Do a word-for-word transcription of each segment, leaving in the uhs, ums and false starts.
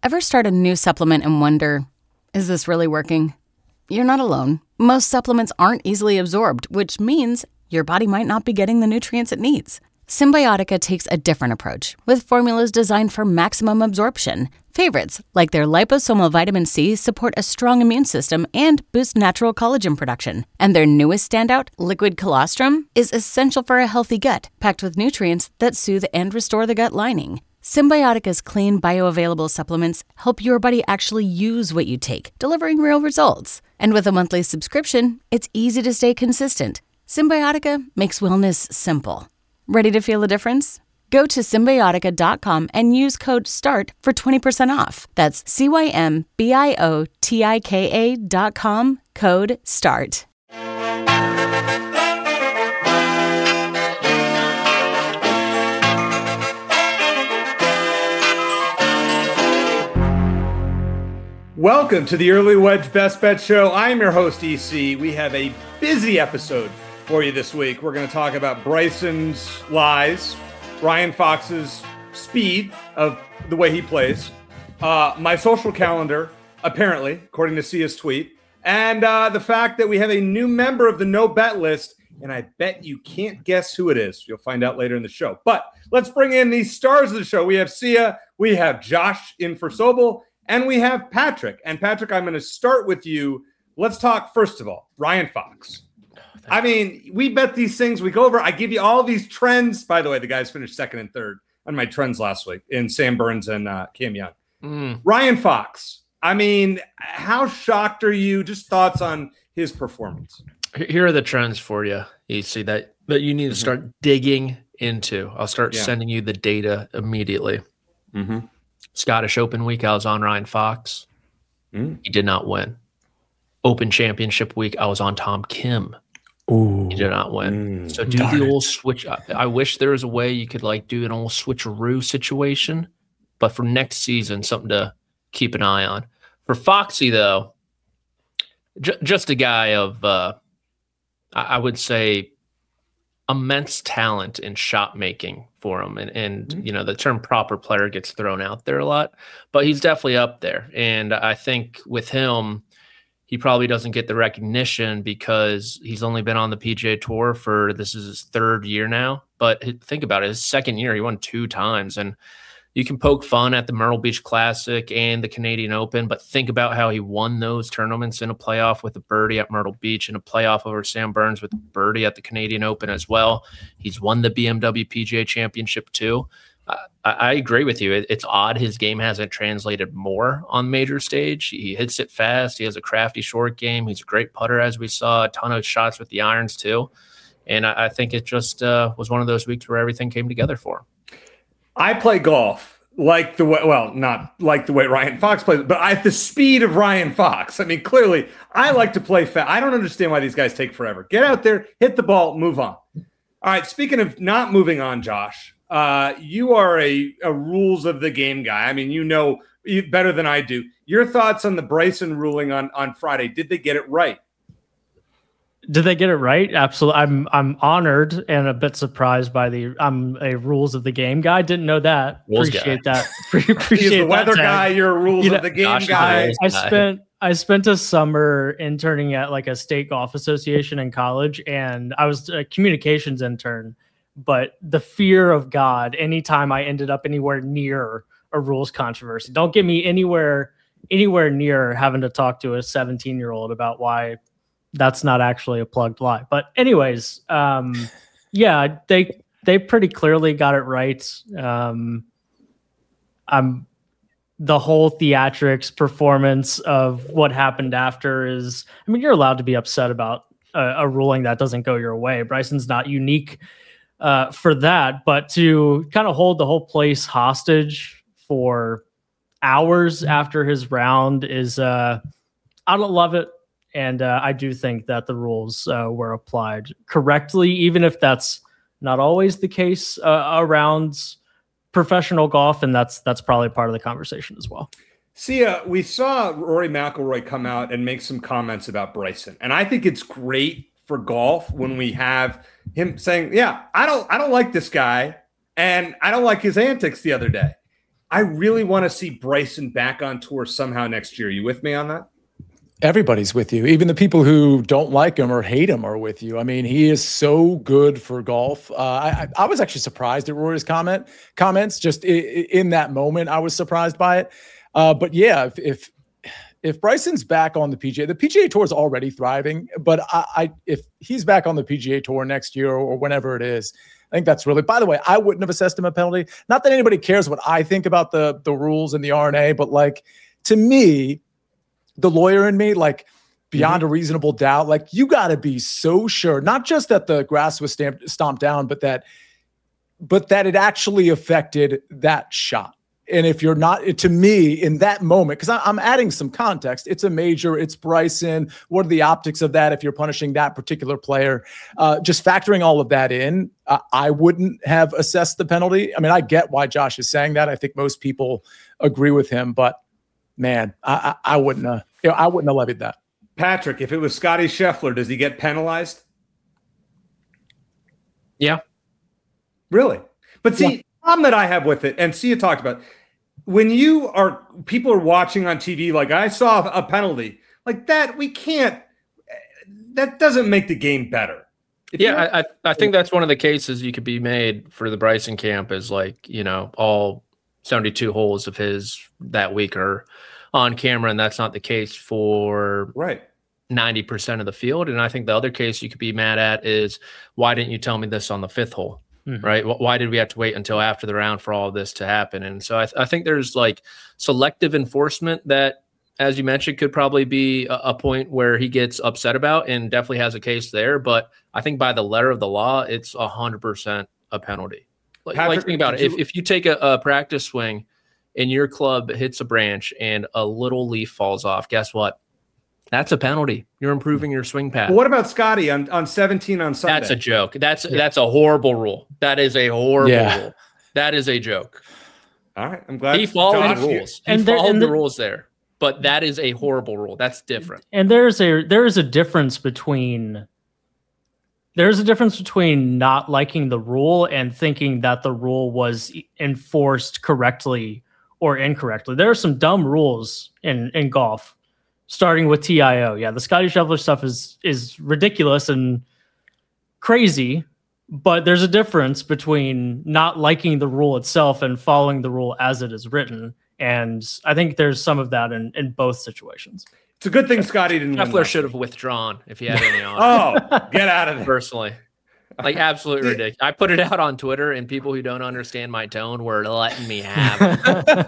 Ever start a new supplement and wonder, is this really working? You're not alone. Most supplements aren't easily absorbed, which means your body might not be getting the nutrients it needs. Symbiotica takes a different approach, with formulas designed for maximum absorption. Favorites, like their liposomal vitamin C, support a strong immune system and boost natural collagen production. And their newest standout, liquid colostrum, is essential for a healthy gut, packed with nutrients that soothe and restore the gut lining. Symbiotica's clean, bioavailable supplements help your body actually use what you take, delivering real results. And with a monthly subscription, it's easy to stay consistent. Symbiotica makes wellness simple. Ready to feel the difference? Go to Symbiotica dot com and use code START for twenty percent off. That's C Y M B I O T I K A dot com, code START. Welcome to the Early Wedge Best Bet Show. I'm your host, E C. We have a busy episode for you this week. We're going to talk about Bryson's lies, Ryan Fox's speed of the way he plays, uh, my social calendar, apparently, according to Sia's tweet, and uh, the fact that we have a new member of the No Bet list, and I bet you can't guess who it is. You'll find out later in the show. But let's bring in the stars of the show. We have Sia, we have Josh in for Sobel, and we have Patrick. And Patrick, I'm going to start with you. Let's talk, first of all, Ryan Fox. Oh, I mean, we bet these things. We go over. I give you all these trends. By the way, the guys finished second and third on my trends last week in Sam Burns and uh, Cam Young. Mm. Ryan Fox. I mean, how shocked are you? Just thoughts on his performance. Here are the trends for you. You see that, that you need to start mm-hmm. digging into. I'll start yeah. sending you the data immediately. Mm-hmm. Scottish Open week, I was on Ryan Fox. Mm. He did not win. Open Championship week, I was on Tom Kim. Ooh. He did not win. Mm. So do Darn the old switch. I, I wish there was a way you could like do an old switcheroo situation, but for next season, something to keep an eye on. For Foxy, though, j- just a guy of, uh, I, I would say, immense talent in shot making for him. And, and mm-hmm. you know, the term proper player gets thrown out there a lot, but he's definitely up there. And I think with him, he probably doesn't get the recognition because he's only been on the P G A Tour for, this is his third year now. But think about it, his second year, he won two times. And you can poke fun at the Myrtle Beach Classic and the Canadian Open, but think about how he won those tournaments in a playoff with a birdie at Myrtle Beach and a playoff over Sam Burns with a birdie at the Canadian Open as well. He's won the B M W P G A Championship too. Uh, I, I agree with you. It, it's odd his game hasn't translated more on major stage. He hits it fast. He has a crafty short game. He's a great putter, as we saw, a ton of shots with the irons too. And I, I think it just uh, was one of those weeks where everything came together for him. I play golf like the way, well, not like the way Ryan Fox plays, but at the speed of Ryan Fox. I mean, clearly, I like to play fast. I don't understand why these guys take forever. Get out there, hit the ball, move on. All right, speaking of not moving on, Josh, uh, you are a, a rules of the game guy. I mean, you know better than I do. Your thoughts on the Bryson ruling on, on Friday? Did they get it right? Did they get it right? Absolutely. I'm I'm honored and a bit surprised by the I'm a rules of the game guy. Didn't know that. Rules appreciate guy. that. Appreciate He's the weather that guy. You're a rules you of know, the game Josh guy. I spent I spent a summer interning at like a state golf association in college, and I was a communications intern. But the fear of God, anytime I ended up anywhere near a rules controversy, don't get me anywhere anywhere near having to talk to a seventeen year old about why that's not actually a plugged lie. But anyways, um, yeah, they they pretty clearly got it right. Um, I'm the whole theatrics performance of what happened after is, I mean, you're allowed to be upset about a, a ruling that doesn't go your way. Bryson's not unique uh, for that, but to kind of hold the whole place hostage for hours after his round is, uh, I don't love it. And uh, I do think that the rules uh, were applied correctly, even if that's not always the case uh, around professional golf. And that's that's probably part of the conversation as well. Sia, we saw Rory McIlroy come out and make some comments about Bryson. And I think it's great for golf when we have him saying, yeah, I don't I don't like this guy. And I don't like his antics the other day. I really want to see Bryson back on tour somehow next year. You with me on that? Everybody's with you. Even the people who don't like him or hate him are with you. I mean, he is so good for golf. Uh, I, I was actually surprised at Rory's comment comments. Just in, in that moment, I was surprised by it. Uh, but yeah, if, if if Bryson's back on the P G A, the P G A Tour is already thriving. But I, I if he's back on the P G A Tour next year or whenever it is, I think that's really. By the way, I wouldn't have assessed him a penalty. Not that anybody cares what I think about the the rules and the R N A, but like to me, the lawyer in me, like beyond mm-hmm. a reasonable doubt, like you got to be so sure, not just that the grass was stamped, stomped down, but that, but that it actually affected that shot. And if you're not, to me, in that moment, because I'm adding some context, it's a major, it's Bryson. What are the optics of that if you're punishing that particular player? Uh, just factoring all of that in, uh, I wouldn't have assessed the penalty. I mean, I get why Josh is saying that. I think most people agree with him, but man, I, I, I wouldn't have, you know, I wouldn't have levied that. Patrick, if it was Scotty Scheffler, does he get penalized? Yeah. Really? But see, Yeah. the problem that I have with it, and Sia talked about, when you are, people are watching on T V, like I saw a penalty like that, we can't, that doesn't make the game better. If yeah, I, I think that's one of the cases you could be made for the Bryson camp is like, you know, all seventy-two holes of his that week are on camera, and that's not the case for right ninety percent of the field. And I think the other case you could be mad at is, why didn't you tell me this on the fifth hole? Mm-hmm. Right? Why did we have to wait until after the round for all of this to happen? And so I, th- I think there's like selective enforcement that, as you mentioned, could probably be a, a point where he gets upset about, and definitely has a case there. But I think by the letter of the law, it's one hundred percent a penalty. Like, Patrick, like think about it. you, if, if you take a, a practice swing and your club hits a branch and a little leaf falls off, guess what? That's a penalty. You're improving your swing path. What about Scotty on, on seventeen on Sunday? That's a joke. That's yeah. that's a horrible rule. That is a horrible yeah. rule. That is a joke. All right. I'm glad he followed Josh, the rules. He and there, followed and the the, rules there. But that is a horrible rule. That's different. And there's a there is a difference between there's a difference between not liking the rule and thinking that the rule was enforced correctly or incorrectly. There are some dumb rules in, in golf, starting with T I O. Yeah, the Scotty Scheffler stuff is is ridiculous and crazy, but there's a difference between not liking the rule itself and following the rule as it is written. And I think there's some of that in, in both situations. It's a good thing Scotty didn't win. Scheffler should have withdrawn if he had any on. Oh, get out of there. Personally. Like, absolutely ridiculous. I put it out on Twitter, and people who don't understand my tone were letting me have it.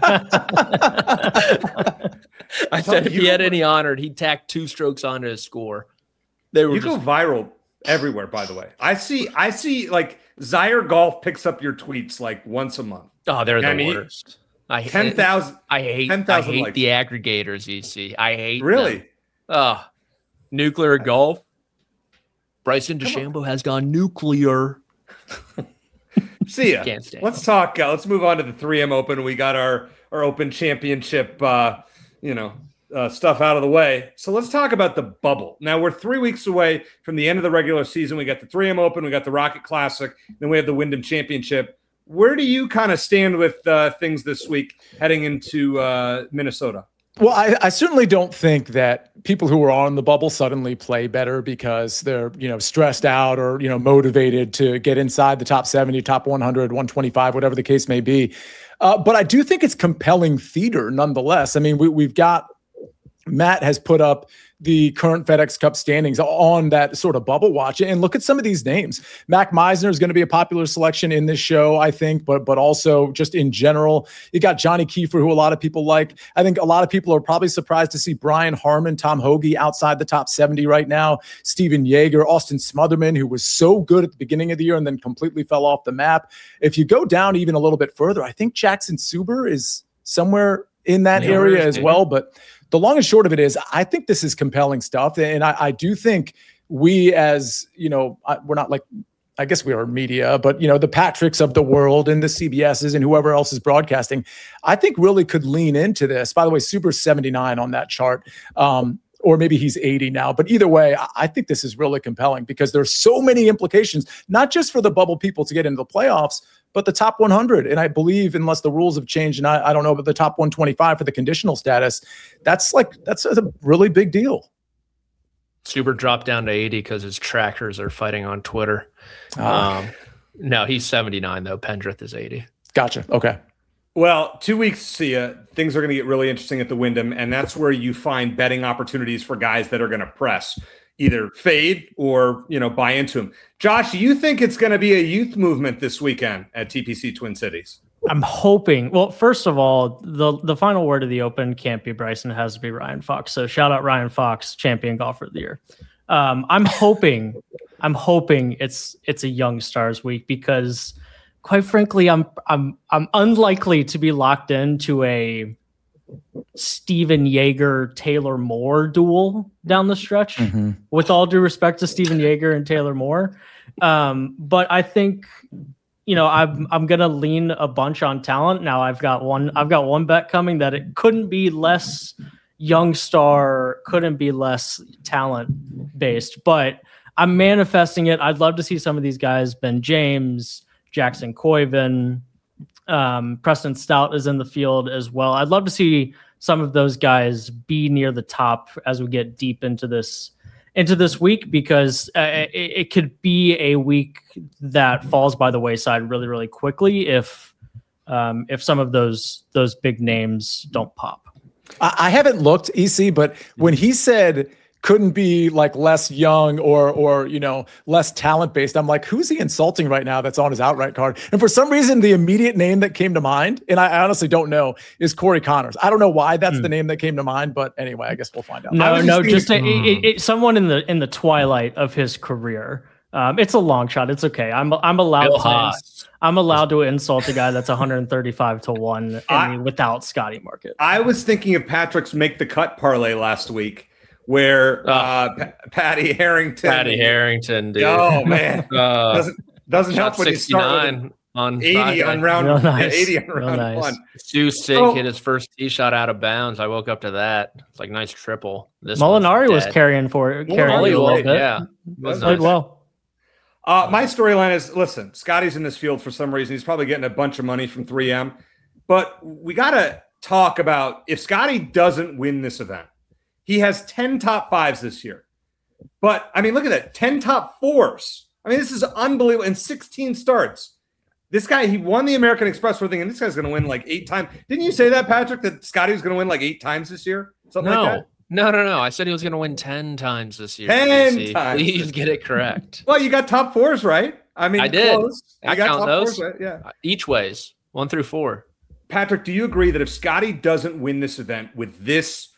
I said if he had any honored, he'd tack two strokes onto his score. They were you just... go viral everywhere, by the way. I see, I see, like, Zaire Golf picks up your tweets, like, once a month. Oh, they're the I mean, worst. I hate ten thousand. I hate. ten, I hate likes. The aggregators. You see, I hate. Really? Them. Oh, nuclear golf. Bryson DeChambeau has gone nuclear. See ya. Let's talk. Uh, let's move on to the three M Open. We got our our Open Championship, uh, you know, uh, stuff out of the way. So let's talk about the bubble. Now we're three weeks away from the end of the regular season. We got the three M Open. We got the Rocket Classic. Then we have the Wyndham Championship. Where do you kind of stand with uh, things this week heading into uh, Minnesota? Well, I, I certainly don't think that people who are on the bubble suddenly play better because they're, you know, stressed out or, you know, motivated to get inside the top seventy, top one hundred, one twenty-five, whatever the case may be. Uh, but I do think it's compelling theater nonetheless. I mean, we, we've got Matt has put up the current FedEx Cup standings on that sort of bubble watch. And look at some of these names. Mac Meisner is going to be a popular selection in this show, I think, but but also just in general. You got Johnny Kiefer, who a lot of people like. I think a lot of people are probably surprised to see Brian Harman, Tom Hoagie outside the top seventy right now. Steven Yeager, Austin Smotherman, who was so good at the beginning of the year and then completely fell off the map. If you go down even a little bit further, I think Jackson Suber is somewhere in that yeah, area as well. But the long and short of it is, I think this is compelling stuff. And I, I do think we as, you know, I, we're not like, I guess we are media, but, you know, the Patricks of the world and the C B S's and whoever else is broadcasting, I think really could lean into this. By the way, Super seventy-nine on that chart. Um, or maybe he's eighty now. But either way, I think this is really compelling because there's so many implications, not just for the bubble people to get into the playoffs, but the top one hundred. And I believe, unless the rules have changed, and I, I don't know, but the top one twenty-five for the conditional status, that's like, that's a really big deal. Super dropped down to eighty because his trackers are fighting on Twitter. Uh, um, no, he's seventy-nine, though. Pendrith is eighty. Gotcha. Okay. Well, two weeks, see ya. Things are going to get really interesting at the Wyndham, and that's where you find betting opportunities for guys that are going to press, either fade or, you know, buy into them. Josh, do you think it's going to be a youth movement this weekend at T P C Twin Cities? I'm hoping. Well, first of all, the the final word of the Open can't be Bryson. It has to be Ryan Fox. So shout out Ryan Fox, champion golfer of the year. Um, I'm hoping, I'm hoping it's it's a young stars week because, quite frankly, I'm I'm I'm unlikely to be locked into a Steven Yeager Taylor Moore duel down the stretch. Mm-hmm. With all due respect to Steven Yeager and Taylor Moore, um, but I think. You know, I'm I'm gonna lean a bunch on talent. Now I've got one I've got one bet coming that it couldn't be less young star, couldn't be less talent based, but I'm manifesting it. I'd love to see some of these guys, Ben James, Jackson Coyven, um, Preston Stout is in the field as well. I'd love to see some of those guys be near the top as we get deep into this into this week, because uh, it, it could be a week that falls by the wayside really, really quickly if um, if some of those those big names don't pop. I, I haven't looked, E C, but when he said couldn't be like less young or or you know less talent based, I'm like, who's he insulting right now that's on his outright card? And for some reason, the immediate name that came to mind, and I honestly don't know, is Corey Connors. I don't know why that's mm. the name that came to mind, but anyway, I guess we'll find out. No, no, just, just a, it, it, someone in the in the twilight of his career. Um, it's a long shot. It's okay. I'm I'm allowed Bill to Haas. I'm allowed to insult a guy that's one hundred thirty-five to one I, without Scotty Market. I was thinking of Patrick's make the cut parlay last week, where oh. uh, P- Patty Harrington. Patty Harrington, dude. Oh man, uh, doesn't doesn't help when you start with on eighty Friday. on round Real nice. yeah, eighty on Real round nice. one. Stu Sink oh. hit his first tee shot out of bounds. I woke up to that. It's like nice triple. This Molinari was carrying for it, carrying Molinari a little played, bit. Yeah, was played nice. well. Uh, my storyline is, listen, Scotty's in this field for some reason. He's probably getting a bunch of money from three M. But we got to talk about if Scotty doesn't win this event, he has ten top fives this year. But, I mean, look at that, ten top fours. I mean, this is unbelievable. And sixteen starts. This guy, he won the American Express for thing, and this guy's going to win like eight times. Didn't you say that, Patrick, that Scotty was going to win like eight times this year? Something no. like that? No, no, no. I said he was going to win ten times this year. ten times. Please get it correct. Well, you got top fours, right? I mean, I did. Close. I got count top those. Fours, right? Yeah. Each ways, one through four. Patrick, do you agree that if Scotty doesn't win this event with this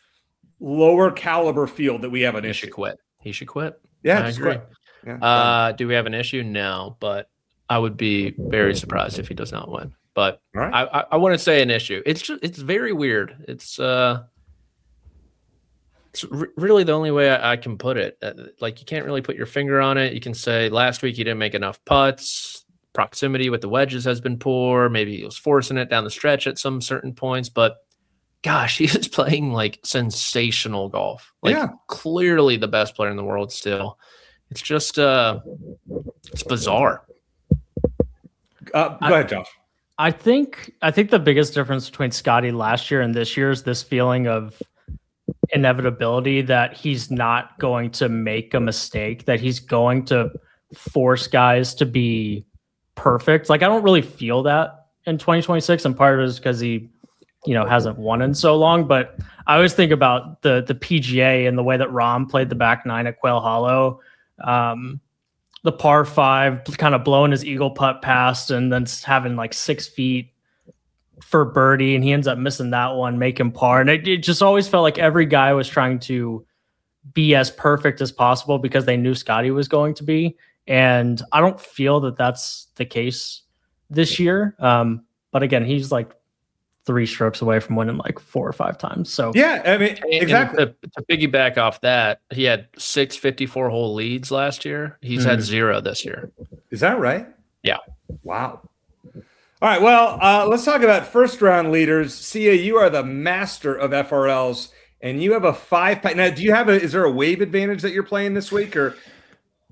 lower caliber field that we have an he issue? He should quit. He should quit. Yeah, I agree. Yeah, uh, do we have an issue? No, but I would be very surprised if he does not win. But right. I, I, I wouldn't say an issue. It's just, it's very weird. It's uh. It's r- really the only way I, I can put it. Uh, like, you can't really put your finger on it. You can say last week he didn't make enough putts. Proximity with the wedges has been poor. Maybe he was forcing it down the stretch at some certain points. But, gosh, he is playing, like, sensational golf. Like, yeah. clearly the best player in the world still. It's just uh, it's bizarre. Uh, go I, ahead, Josh. I think I think the biggest difference between Scotty last year and this year is this feeling of inevitability that he's not going to make a mistake, that he's going to force guys to be perfect. Like, I don't really feel that in twenty twenty-six, and part of it is because he, you know, hasn't won in so long. But I always think about the the P G A and the way that Rahm played the back nine at Quail Hollow, um, the par five, kind of blowing his eagle putt past and then having like six feet for birdie, and he ends up missing that one, making par. And it, it just always felt like every guy was trying to be as perfect as possible because they knew Scotty was going to be. And I don't feel that that's the case this year. Um, but again, he's like three strokes away from winning like four or five times. So yeah, I mean, exactly. To, to piggyback off that, he had six fifty-four hole leads last year. He's mm. had zero this year. Is that right? Yeah. Wow. All right, well, uh, let's talk about first-round leaders. Sia, you are the master of F R Ls, and you have a five-pack. Now, do you have a – is there a wave advantage that you're playing this week? Or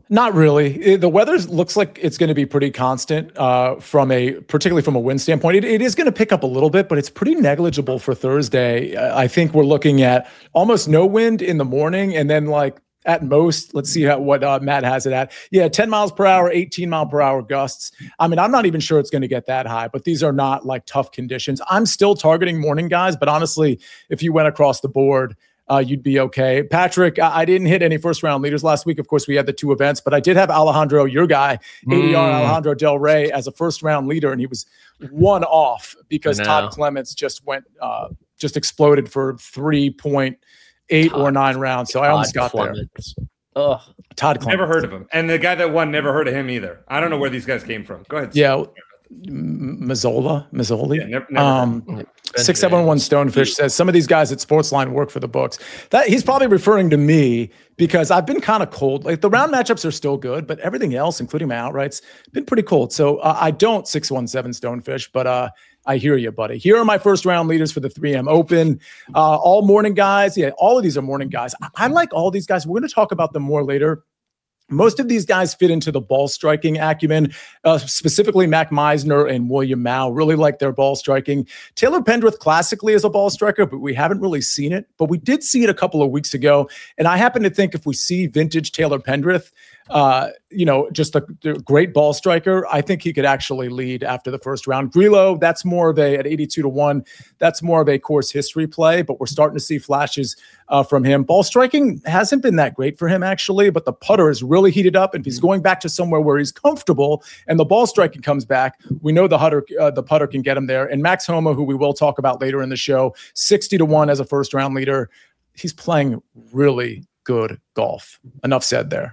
Not really. The weather looks like it's going to be pretty constant uh, from a, particularly from a wind standpoint. It, it is going to pick up a little bit, but it's pretty negligible for Thursday. I think we're looking at almost no wind in the morning, and then like at most, let's see how, what uh, Matt has it at. Yeah, ten miles per hour, eighteen mile per hour gusts. I mean, I'm not even sure it's going to get that high, but these are not like tough conditions. I'm still targeting morning guys, but honestly, if you went across the board, Uh, you'd be okay. Patrick, I, I didn't hit any first round leaders last week. Of course, we had the two events, but I did have Alejandro, your guy, mm. A D R Alejandro Del Rey, as a first round leader, and he was one off because Todd Clements just went, uh, just exploded for three point eight or nine rounds. So Todd I almost got Clements. there. Ugh. Todd Clements. Never heard of him. And the guy that won, never heard of him either. I don't know where these guys came from. Go ahead. Yeah. Mazzola, Mazzoli. Yeah, never, never um, six seven one Stonefish says some of these guys at Sportsline work for the books. That he's probably referring to me because I've been kind of cold. Like the round matchups are still good, but everything else, including my outrights, been pretty cold. So uh, I don't six one seven Stonefish, but uh, I hear you, buddy. Here are my first round leaders for the three M Open. Uh, all morning guys. Yeah, all of these are morning guys. I, I like all these guys. We're going to talk about them more later. Most of these guys fit into the ball striking acumen, uh, specifically Mac Meisner and William Mao. Really like their ball striking. Taylor Pendrith classically is a ball striker, but we haven't really seen it. But we did see it a couple of weeks ago. And I happen to think if we see vintage Taylor Pendrith, uh, you know, just a, a great ball striker, I think he could actually lead after the first round. Grillo, that's more of a, at eighty-two to one, that's more of a course history play, but we're starting to see flashes uh, from him. Ball striking hasn't been that great for him, actually, but the putter is really heated up. And if he's going back to somewhere where he's comfortable and the ball striking comes back, we know the putter, uh, the putter can get him there. And Max Homa, who we will talk about later in the show, sixty to one as a first round leader. He's playing really good golf. Enough said there.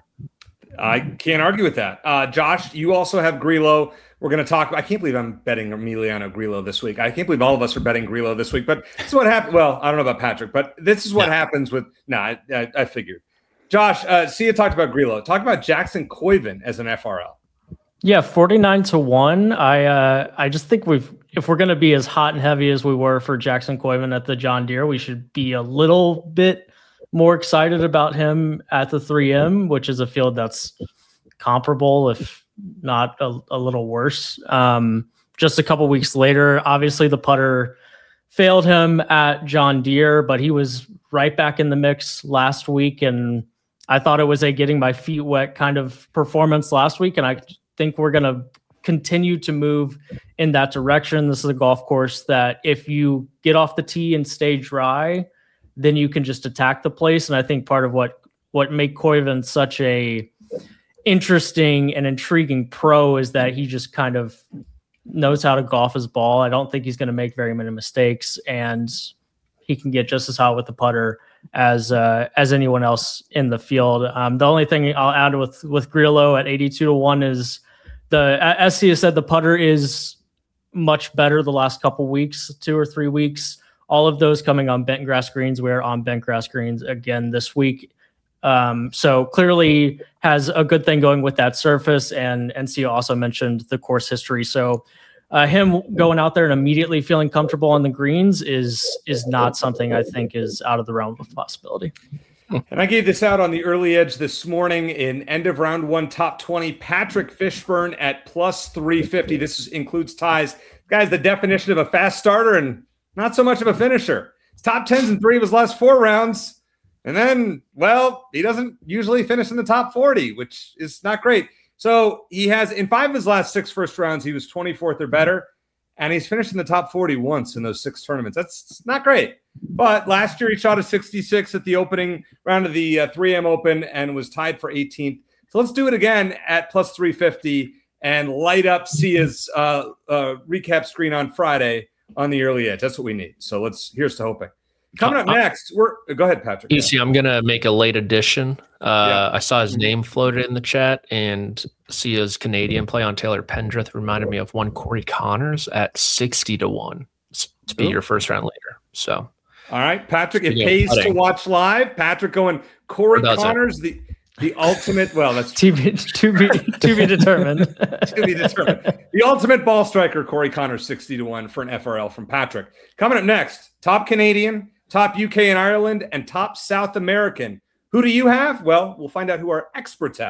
I can't argue with that. Uh, Josh, you also have Grillo. We're going to talk. I can't believe I'm betting Emiliano Grillo this week. I can't believe all of us are betting Grillo this week. But this is what happened. Well, I don't know about Patrick, but this is what no. happens with. No, nah, I, I, I figured. Josh, uh, Sia talked about Grillo. Talk about Jackson Koivin as an F R L. Yeah, forty-nine to one. I uh, I just think we've if we're going to be as hot and heavy as we were for Jackson Koivin at the John Deere, we should be a little bit more excited about him at the three M, which is a field that's comparable, if not a, a little worse. Um, just a couple weeks later, obviously the putter failed him at John Deere, but he was right back in the mix last week. And I thought it was a getting my feet wet kind of performance last week. And I think we're going to continue to move in that direction. This is a golf course that if you get off the tee and stay dry, then you can just attack the place. And I think part of what what made Koivin such a interesting and intriguing pro is that he just kind of knows how to golf his ball. I don't think he's going to make very many mistakes, and he can get just as hot with the putter as uh, as anyone else in the field. Um, the only thing I'll add with with Grillo at eighty-two to one is the, as Sia said, the putter is much better the last couple weeks, two or three weeks. All of those coming on bent grass greens. We're on bent grass greens again this week. Um, so clearly has a good thing going with that surface. And N C O also mentioned the course history. So uh, him going out there and immediately feeling comfortable on the greens is is not something I think is out of the realm of possibility. And I gave this out on the early edge this morning in end of round one, top twenty, Patrick Fishburn at plus three fifty. This is, includes ties. Guy's the definition of a fast starter and not so much of a finisher. His top tens in three of his last four rounds. And then, well, he doesn't usually finish in the top forty, which is not great. So he has, in five of his last six first rounds, he was twenty-fourth or better. And he's finished in the top forty once in those six tournaments. That's not great. But last year he shot a sixty-six at the opening round of the uh, three M Open and was tied for eighteenth. So let's do it again at plus three fifty and light up Sia's uh, uh, recap screen on Friday on the early edge. That's what we need. So let's, here's to hoping. Coming up next, we're go ahead, Patrick. You see, I'm gonna make a late addition. Uh, yeah. I saw his name floated in the chat, and Sia's Canadian play on Taylor Pendrith reminded me of one Corey Connors at sixty to one to be Ooh. your first round leader. So, all right, Patrick, it pays putting. to watch live. Patrick going Corey Connors, the the ultimate. Well, that's to be to be to be determined. to be determined. The ultimate ball striker, Corey Connors, sixty to one for an F R L from Patrick. Coming up next, top Canadian, top U K and Ireland, and top South American. Who do you have? Well, we'll find out who our experts have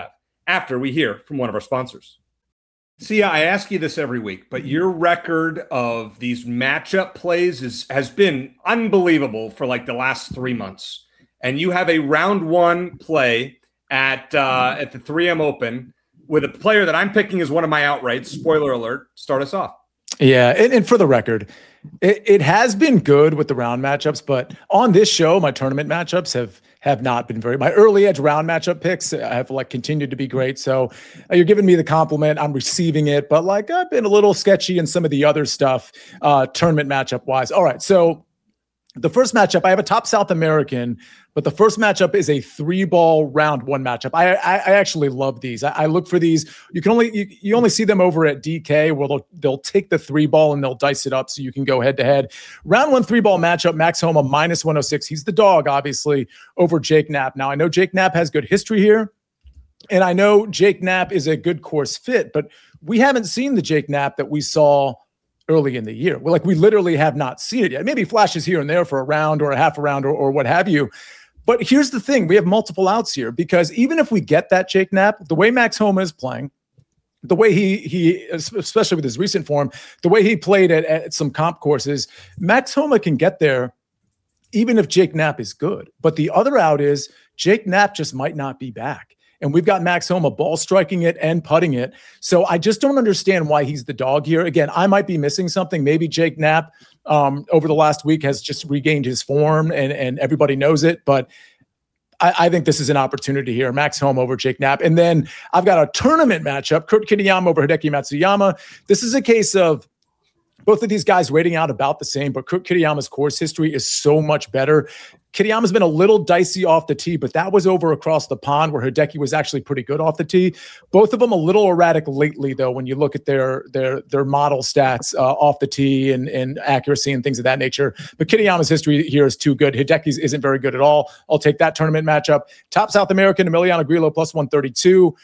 after we hear from one of our sponsors. See, I ask you this every week, but your record of these matchup plays is has been unbelievable for like the last three months. And you have a round one play at uh, at the three M Open with a player that I'm picking as one of my outrights. Spoiler alert. Start us off. Yeah, and, and for the record, it, it has been good with the round matchups, but on this show, my tournament matchups have have not been very. My early edge round matchup picks have like continued to be great. So uh, you're giving me the compliment, I'm receiving it, but like I've been a little sketchy in some of the other stuff, uh, tournament matchup wise. All right, so the first matchup, I have a top South American, but the first matchup is a three ball round one matchup. I I, I actually love these. I, I look for these. You can only you, you only see them over at D K where they'll they'll take the three ball and they'll dice it up so you can go head to head. Round one three ball matchup. Max Homa minus one oh six. He's the dog, obviously, over Jake Knapp. Now I know Jake Knapp has good history here, and I know Jake Knapp is a good course fit, but we haven't seen the Jake Knapp that we saw early in the year. Well, like we literally have not seen it yet. Maybe flashes here and there for a round or a half a round or, or what have you. But here's the thing. We have multiple outs here because even if we get that Jake Knapp, the way Max Homa is playing, the way he, he especially with his recent form, the way he played at, at some comp courses, Max Homa can get there even if Jake Knapp is good. But the other out is Jake Knapp just might not be back. And we've got Max Homa ball striking it and putting it. So I just don't understand why he's the dog here. Again, I might be missing something. Maybe Jake Knapp um, over the last week has just regained his form and, and everybody knows it. But I, I think this is an opportunity here. Max Homa over Jake Knapp. And then I've got a tournament matchup, Kurt Kitayama over Hideki Matsuyama. This is a case of both of these guys rating out about the same, but Kurt Kitayama's course history is so much better. Kitayama's been a little dicey off the tee, but that was over across the pond where Hideki was actually pretty good off the tee. Both of them a little erratic lately, though, when you look at their their their model stats uh, off the tee and, and accuracy and things of that nature. But Kitayama's history here is too good. Hideki's isn't very good at all. I'll take that tournament matchup. Top South American, Emiliano Grillo, plus one thirty-two.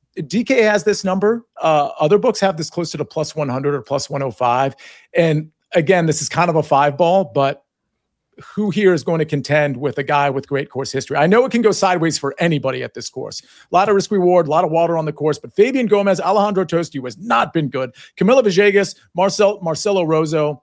D K has this number. Uh, other books have this closer to plus one hundred or plus one oh five. And again, this is kind of a five ball, but who here is going to contend with a guy with great course history? I know it can go sideways for anybody at this course. A lot of risk reward, a lot of water on the course, but Fabian Gomez, Alejandro Tosti, who has not been good. Camilo Villegas, Marcel, Marcelo Rozo.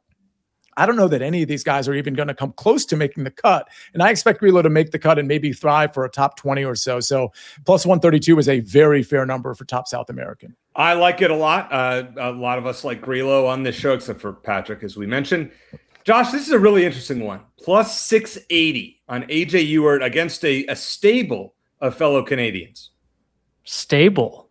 I don't know that any of these guys are even going to come close to making the cut. And I expect Grillo to make the cut and maybe thrive for a top twenty or so. So plus one thirty-two is a very fair number for top South American. I like it a lot. Uh, a lot of us like Grillo on this show, except for Patrick, as we mentioned. Josh, this is a really interesting one. Plus six eighty on A J Ewart against a, a stable of fellow Canadians. Stable.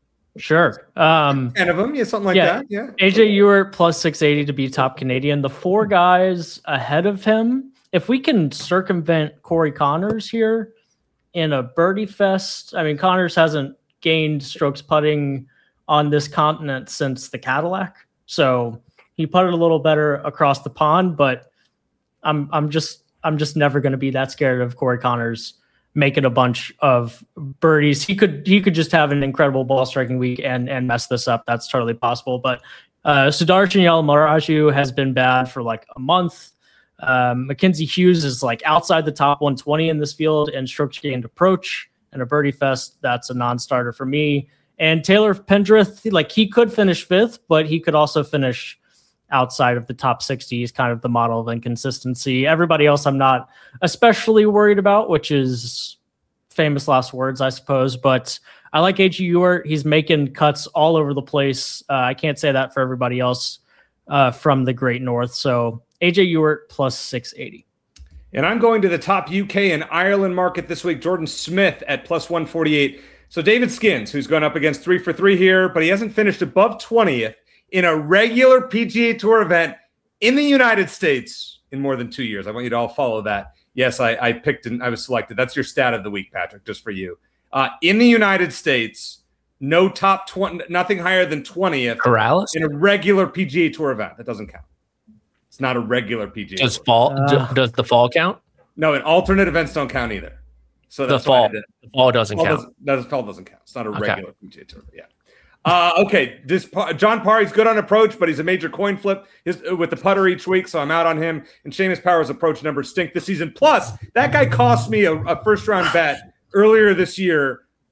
Sure. Um, ten of them, yeah, something like yeah, that. Yeah. A J Ewart plus six eighty to be top Canadian. The four guys ahead of him, if we can circumvent Corey Connors here in a birdie fest. I mean, Connors hasn't gained strokes putting on this continent since the Cadillac. So he putted a little better across the pond, but I'm I'm just I'm just never going to be that scared of Corey Connors making a bunch of birdies. He could he could just have an incredible ball striking week and and mess this up. That's totally possible. But uh, Sudarshan Yalamaraju has been bad for like a month. Um, Mackenzie Hughes is like outside the top one twenty in this field and strokes gained approach and a birdie fest. That's a non-starter for me. And Taylor Pendrith, like he could finish fifth, but he could also finish outside of the top sixty. Is kind of the model of inconsistency. Everybody else I'm not especially worried about, which is famous last words, I suppose. But I like A J Ewart. He's making cuts all over the place. Uh, I can't say that for everybody else uh, from the Great North. So A J Ewart plus six eighty. And I'm going to the top U K and Ireland market this week. Jordan Smith at plus one forty-eight. So David Skins, who's gone up against three for three here, but he hasn't finished above twentieth in a regular P G A Tour event in the United States in more than two years. I want you to all follow that. Yes, I, I picked and I was selected. That's your stat of the week, Patrick, just for you. Uh, in the United States, no top twenty, nothing higher than twentieth Corrales? In a regular P G A Tour event. That doesn't count. It's not a regular P G A Does Tour. fall? Uh, Does the fall count? No, and alternate events don't count either. So The that's why I fall. did it. The fall doesn't Fall count. doesn't, doesn't, fall doesn't count. It's not a Okay. regular P G A Tour. Yeah. Uh, okay. This John Parr, he's good on approach, but he's a major coin flip his, with the putter each week, so I'm out on him. And Seamus Power's approach numbers stink this season. Plus, that guy cost me a, a first round bet earlier this year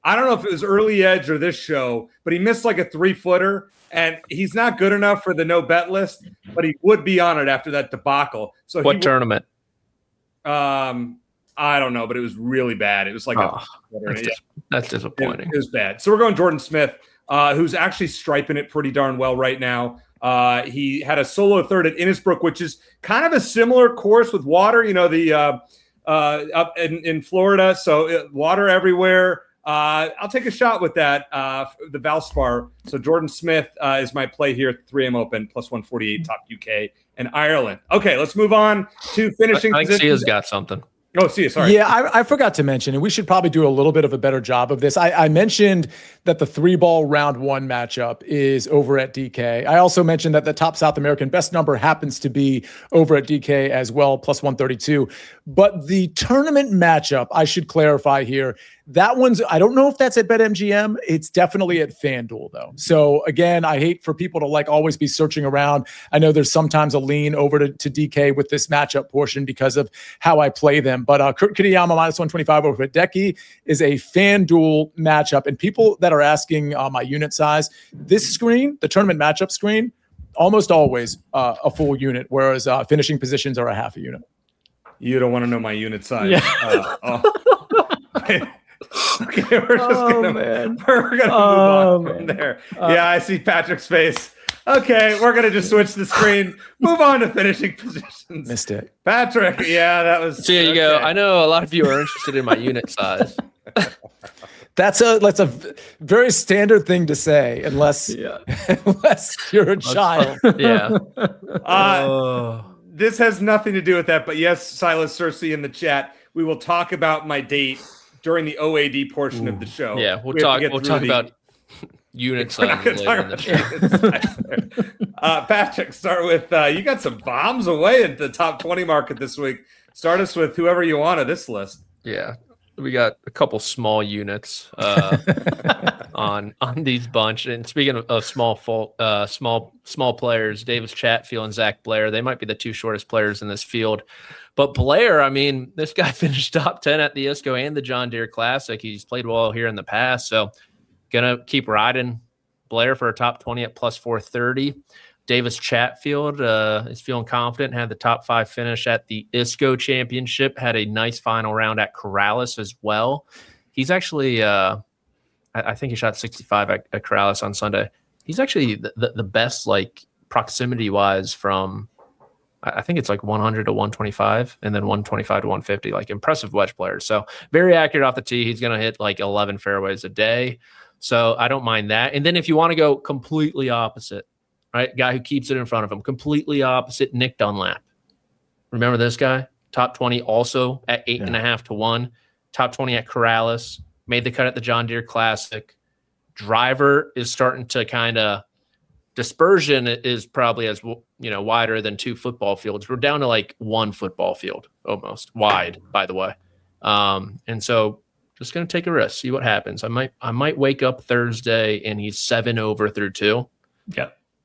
I don't know if it was Early Edge or this show, but he missed like a three footer, and he's not good enough for the no bet list, but he would be on it after that debacle. So what he, tournament? Um, I don't know, but it was really bad. It was like oh, a that's, yeah. dis- that's disappointing. It, it was bad. So we're going Jordan Smith, uh, who's actually striping it pretty darn well right now. Uh, he had a solo third at Innisbrook, which is kind of a similar course with water, you know, the uh, uh, up in, in Florida. So uh, water everywhere. Uh, I'll take a shot with that, uh, the Valspar. So Jordan Smith uh, is my play here at the three M Open, plus one forty-eight, top U K and Ireland. Okay, let's move on to finishing I think positions. Sia's got something. Oh, Sia, sorry. Yeah, I, I forgot to mention, and we should probably do a little bit of a better job of this. I, I mentioned that the three ball round one matchup is over at D K. I also mentioned that the top South American best number happens to be over at D K as well, plus one thirty-two. But the tournament matchup, I should clarify here, that one's, I don't know if that's at BetMGM. It's definitely at FanDuel, though. So, again, I hate for people to like always be searching around. I know there's sometimes a lean over to, to D K with this matchup portion because of how I play them. But uh, Kurt Kitayama minus one twenty-five over at Hideki is a FanDuel matchup. And people that are asking uh, my unit size, this screen, the tournament matchup screen, almost always uh, a full unit, whereas uh, finishing positions are a half a unit. You don't want to know my unit size. Yeah. Uh, oh. Okay. Okay, we're just Oh, gonna man. we're gonna Oh, move on from man. there. Uh, yeah, I see Patrick's face. Okay, we're gonna just switch the screen. Move on to finishing positions. Missed it. Patrick, yeah, that was. So there you okay. go. I know a lot of you are interested in my unit size. That's a that's a v- very standard thing to say, unless Yeah. unless you're a child. Yeah. Uh, Oh. this has nothing to do with that, but yes, Silas Cersei in the chat. We will talk about my date during the O A D portion of the show. Yeah, we'll We have to talk. get We'll through talk the- about unit We're not size gonna later talk in the about show. unit size there. uh, Patrick, start with uh, you got some bombs away at the top twenty market this week. Start us with whoever you want of this list. Yeah, we got a couple small units uh, on on these bunch. And speaking of, of small fault, uh, small small players, Davis Chatfield and Zach Blair, they might be the two shortest players in this field. But Blair, I mean, this guy finished top ten at the I S C O and the John Deere Classic. He's played well here in the past, so gonna keep riding Blair for a top twenty at plus four thirty. Davis Chatfield uh, is feeling confident, had the top five finish at the I S C O Championship, had a nice final round at Corrales as well. He's actually, uh, I, I think he shot sixty-five at, at Corrales on Sunday. He's actually the, the, the best, like, proximity-wise from, I, I think it's like one hundred to one twenty-five and then one twenty-five to one fifty, like impressive wedge players. So very accurate off the tee. He's going to hit like eleven fairways a day. So I don't mind that. And then if you want to go completely opposite, right? Guy who keeps it in front of him. Completely opposite, Nick Dunlap. Remember this guy? Top twenty, also at eight yeah. and a half to one. Top twenty at Corrales. Made the cut at the John Deere Classic. Driver is starting to kind of dispersion is probably as you know wider than two football fields. We're down to like one football field almost wide, by the way. Um, and so just gonna take a risk, see what happens. I might I might wake up Thursday and he's seven over through two. Yeah.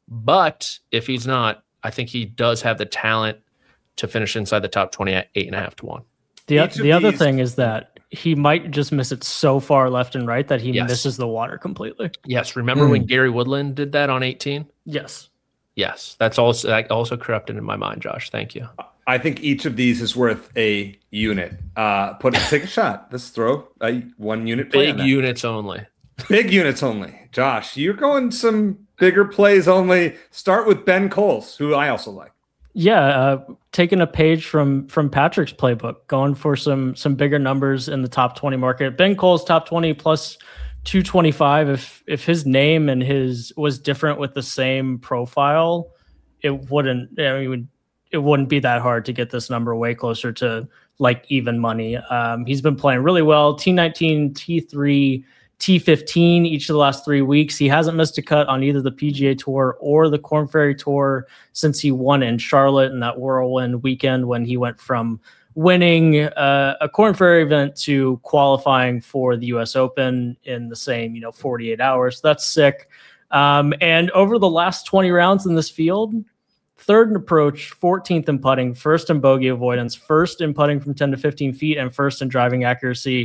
But if he's not, I think he does have the talent to finish inside the top twenty at eight and a half to one. The, the other thing is that he might just miss it so far left and right that he yes. misses the water completely. Yes. Remember mm. when Gary Woodland did that on eighteen? Yes. Yes. That's also that also corrupted in my mind, Josh. Thank you. I think each of these is worth a unit. Uh, put it, take a shot. Let's throw a one unit play. Big units only. Big units only. Josh, you're going some bigger plays only. Start with Ben Coles, who I also like. Yeah, uh, taking a page from from Patrick's playbook, going for some some bigger numbers in the top twenty market. Ben Coles top twenty plus two twenty-five. If if his name and his was different with the same profile, it wouldn't. I mean, it wouldn't be that hard to get this number way closer to like even money. Um, he's been playing really well. T nineteen, T three, T fifteen each of the last three weeks. He hasn't missed a cut on either the P G A Tour or the Korn Ferry Tour since he won in Charlotte in that whirlwind weekend when he went from winning uh, a Korn Ferry event to qualifying for the U S Open in the same, you know, forty-eight hours. That's sick. Um, and over the last twenty rounds in this field, third in approach, fourteenth in putting, first in bogey avoidance, first in putting from ten to fifteen feet, and first in driving accuracy.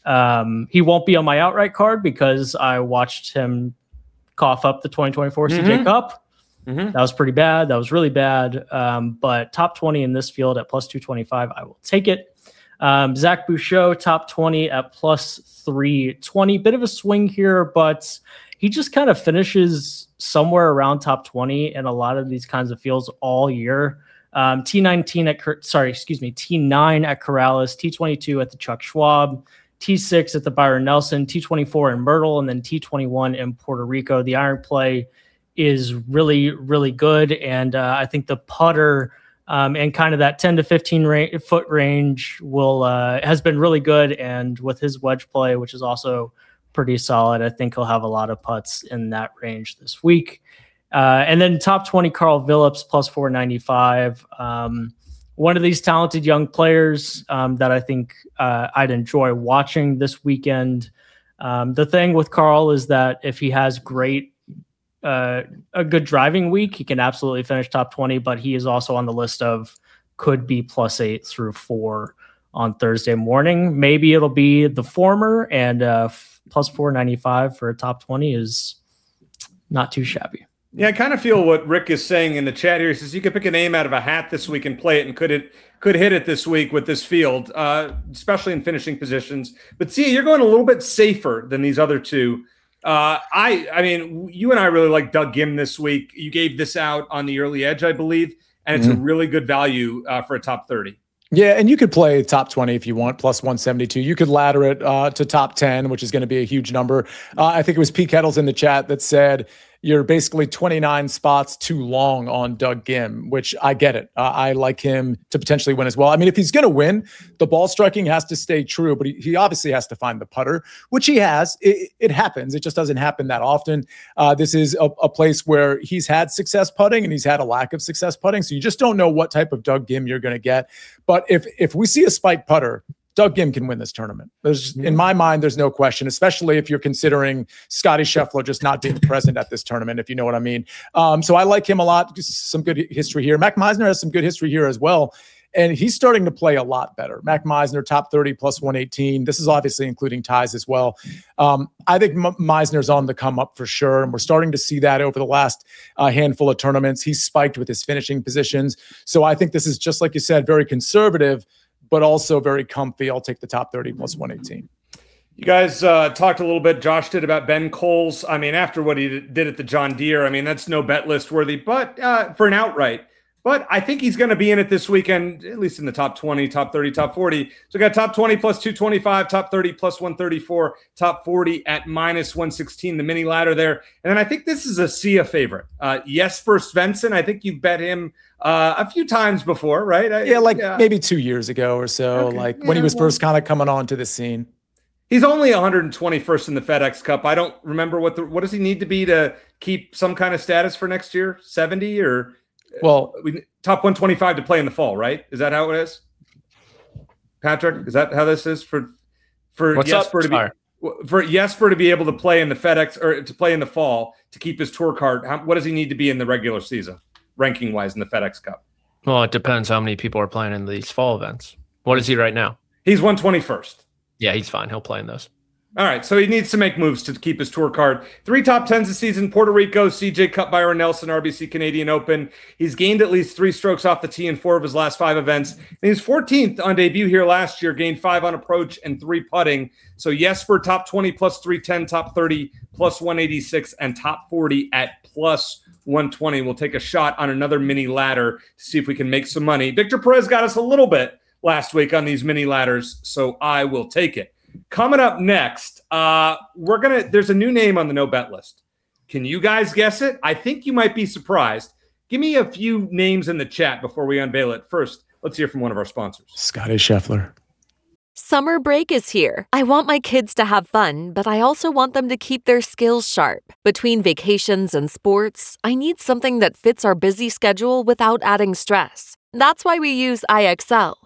Um, he won't be on my outright card because I watched him cough up the twenty twenty-four mm-hmm. C J Cup. Mm-hmm. That was pretty bad. That was really bad. Um, but top twenty in this field at plus two twenty-five, I will take it. Um, Zach Bouchot, top twenty at plus three twenty. Bit of a swing here, but he just kind of finishes somewhere around top twenty in a lot of these kinds of fields all year. Um, T nineteen at, sorry, excuse me, T nine at Corrales, T twenty-two at the Chuck Schwab, T six at the Byron Nelson, T twenty-four in Myrtle, and then T twenty-one in Puerto Rico. The iron play is really, really good. And uh, I think the putter um, and kind of that ten to fifteen ra- foot range will uh, has been really good. And with his wedge play, which is also pretty solid, I think he'll have a lot of putts in that range this week. Uh, and then top twenty, Carl Phillips, plus four ninety-five. Um, one of these talented young players um, that I think uh, I'd enjoy watching this weekend. Um, the thing with Carl is that if he has great, uh, a good driving week, he can absolutely finish top twenty, but he is also on the list of could be plus eight through four on Thursday morning. Maybe it'll be the former, and uh, plus four ninety-five for a top twenty is not too shabby. Yeah, I kind of feel what Rick is saying in the chat here. He says you could pick a name out of a hat this week and play it, and could it could hit it this week with this field, uh, especially in finishing positions. But see, you're going a little bit safer than these other two. Uh, I I mean, you and I really like Doug Ghim this week. You gave this out on the early edge, I believe, and it's mm-hmm. a really good value uh, for a top thirty. Yeah, and you could play top twenty if you want, plus one seventy-two. You could ladder it uh, to top ten, which is going to be a huge number. Uh, I think it was Pete Kettles in the chat that said you're basically twenty-nine spots too long on Doug Ghim, which I get it. Uh, I like him to potentially win as well. I mean, if he's going to win, the ball striking has to stay true, but he, he obviously has to find the putter, which he has. It, it happens. It just doesn't happen that often. Uh, this is a, a place where he's had success putting and he's had a lack of success putting. So you just don't know what type of Doug Ghim you're going to get. But if if we see a spike putter, Doug Ghim can win this tournament. There's, in my mind, there's no question, especially if you're considering Scotty Scheffler just not being present at this tournament, if you know what I mean. Um, so I like him a lot. Just some good history here. Mac Meisner has some good history here as well. And he's starting to play a lot better. Mac Meisner, top thirty, plus one eighteen. This is obviously including ties as well. Um, I think M- Meisner's on the come up for sure. And we're starting to see that over the last uh, handful of tournaments. He's spiked with his finishing positions. So I think this is, just like you said, very conservative, but also very comfy. I'll take the top thirty plus one eighteen. You guys uh, talked a little bit, Josh did, about Ben Coles. I mean, after what he did at the John Deere, I mean, that's no bet list worthy, but uh, for an outright. But I think he's going to be in it this weekend, at least in the top twenty, top thirty, top forty. So we got top twenty plus two twenty-five, top thirty plus one thirty-four, top forty at minus one sixteen, the mini ladder there. And then I think this is a Sia favorite. Uh, Jesper Svensson, I think you've bet him uh, a few times before, right? I, yeah, like yeah. maybe two years ago or so, okay. like yeah, when he was well, first kind of coming on to the scene. He's only one hundred twenty-first in the FedEx Cup. I don't remember what the, what does he need to be to keep some kind of status for next year? seventy or... Well, we top one twenty-five to play in the fall, right? Is that how it is? Patrick, is that how this is for for What's Jesper up? to be for Jesper to be able to play in the FedEx or to play in the fall to keep his tour card? How, what does he need to be in the regular season, ranking wise in the FedEx Cup? Well, it depends how many people are playing in these fall events. What is he right now? He's one twenty-first. Yeah, he's fine. He'll play in those. All right, so he needs to make moves to keep his tour card. Three top tens this season: Puerto Rico, C J Cup, Byron Nelson, R B C Canadian Open. He's gained at least three strokes off the tee in four of his last five events. And he's fourteenth on debut here last year, gained five on approach and three putting. So Jesper, top twenty plus three ten, top thirty plus one eighty-six, and top forty at plus one twenty. We'll take a shot on another mini ladder to see if we can make some money. Victor Perez got us a little bit last week on these mini ladders, so I will take it. Coming up next, uh, we're gonna. There's a new name on the no bet list. Can you guys guess it? I think you might be surprised. Give me a few names in the chat before we unveil it. First, let's hear from one of our sponsors. Scotty Scheffler. Summer break is here. I want my kids to have fun, but I also want them to keep their skills sharp. Between vacations and sports, I need something that fits our busy schedule without adding stress. That's why we use I X L.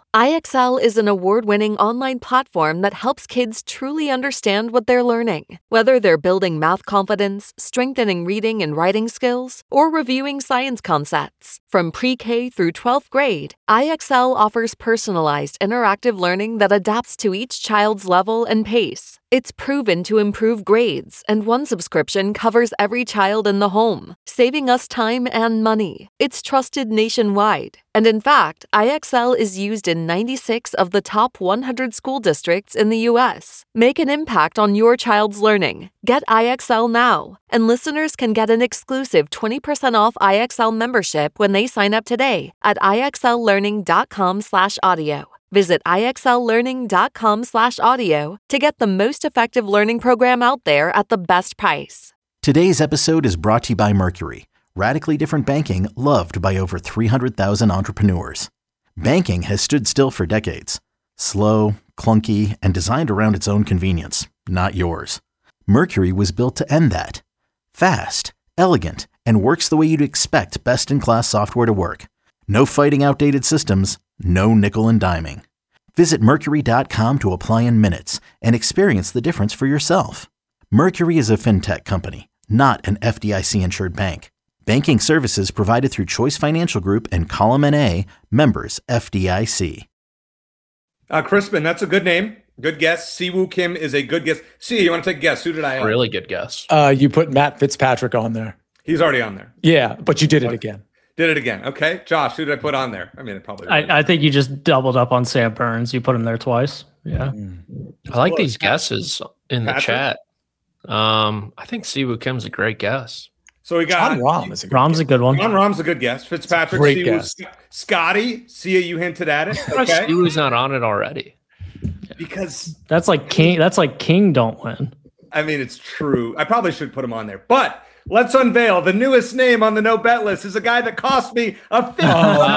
I X L is an award-winning online platform that helps kids truly understand what they're learning. Whether they're building math confidence, strengthening reading and writing skills, or reviewing science concepts. From pre-K through twelfth grade, I X L offers personalized interactive learning that adapts to each child's level and pace. It's proven to improve grades, and one subscription covers every child in the home, saving us time and money. It's trusted nationwide. And in fact, I X L is used in ninety-six of the top one hundred school districts in the U S. Make an impact on your child's learning. Get I X L now. And listeners can get an exclusive twenty percent off I X L membership when they sign up today at ixllearning.com slash audio. Visit ixllearning.com slash audio to get the most effective learning program out there at the best price. Today's episode is brought to you by Mercury, radically different banking loved by over three hundred thousand entrepreneurs. Banking has stood still for decades. Slow, clunky, and designed around its own convenience, not yours. Mercury was built to end that. Fast, elegant, and works the way you'd expect best-in-class software to work. No fighting outdated systems, no nickel and diming. Visit Mercury dot com to apply in minutes and experience the difference for yourself. Mercury is a fintech company, not an F D I C-insured bank. Banking services provided through Choice Financial Group and Column N A, members F D I C. Uh, Crispin, that's a good name. Good guess. Siwoo Kim is a good guess. See, you want to take a guess? Who did I have? Really good guess. Uh, you put Matt Fitzpatrick on there. He's already on there. Yeah, but you did it again. Did it again. Okay. Josh, who did I put on there? I mean, it probably. I, I think you just doubled up on Sam Burns. You put him there twice. Yeah. I like these guesses in the Patrick? chat. Um, I think Siwoo Kim's a great guess. So we got John Rahm is a good Rahm's guess. a good one. John Rahm's a good guess. Fitzpatrick, Great Siwoo, guess. Scotty. See, you hinted at it. Okay. Siwoo's not on it already. Because That's like King. That's like King don't win. I mean, it's true. I probably should put him on there, but. Let's unveil the newest name on the no bet list is a guy that cost me a fifty.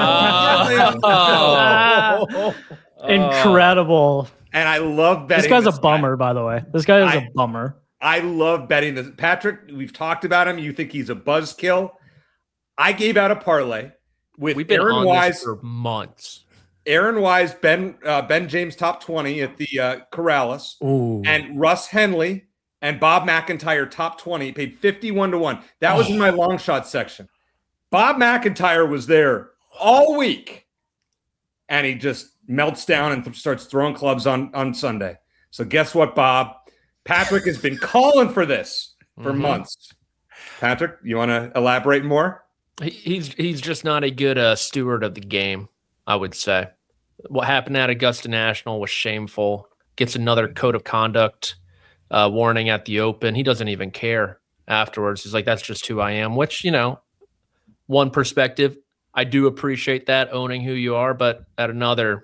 Oh. Incredible. And I love betting. This guy's this a bummer, by the way. This guy is I- a bummer. I love betting this. Patrick, we've talked about him. You think he's a buzzkill. I gave out a parlay with We've been Aaron on Wise, this for months. Aaron Wise, Ben uh, Ben James top twenty at the uh, Corrales, Ooh. and Russ Henley and Bob McIntyre top twenty. Paid fifty-one to one. That was in my long shot section. Bob McIntyre was there all week, and he just melts down and th- starts throwing clubs on, on Sunday. So guess what, Bob? Patrick has been calling for this for Mhm. months. Patrick, you want to elaborate more? He, he's he's just not a good uh, steward of the game, I would say. What happened at Augusta National was shameful. Gets another code of conduct uh, warning at the Open. He doesn't even care afterwards. He's like, that's just who I am, which, you know, one perspective, I do appreciate that, owning who you are, but at another,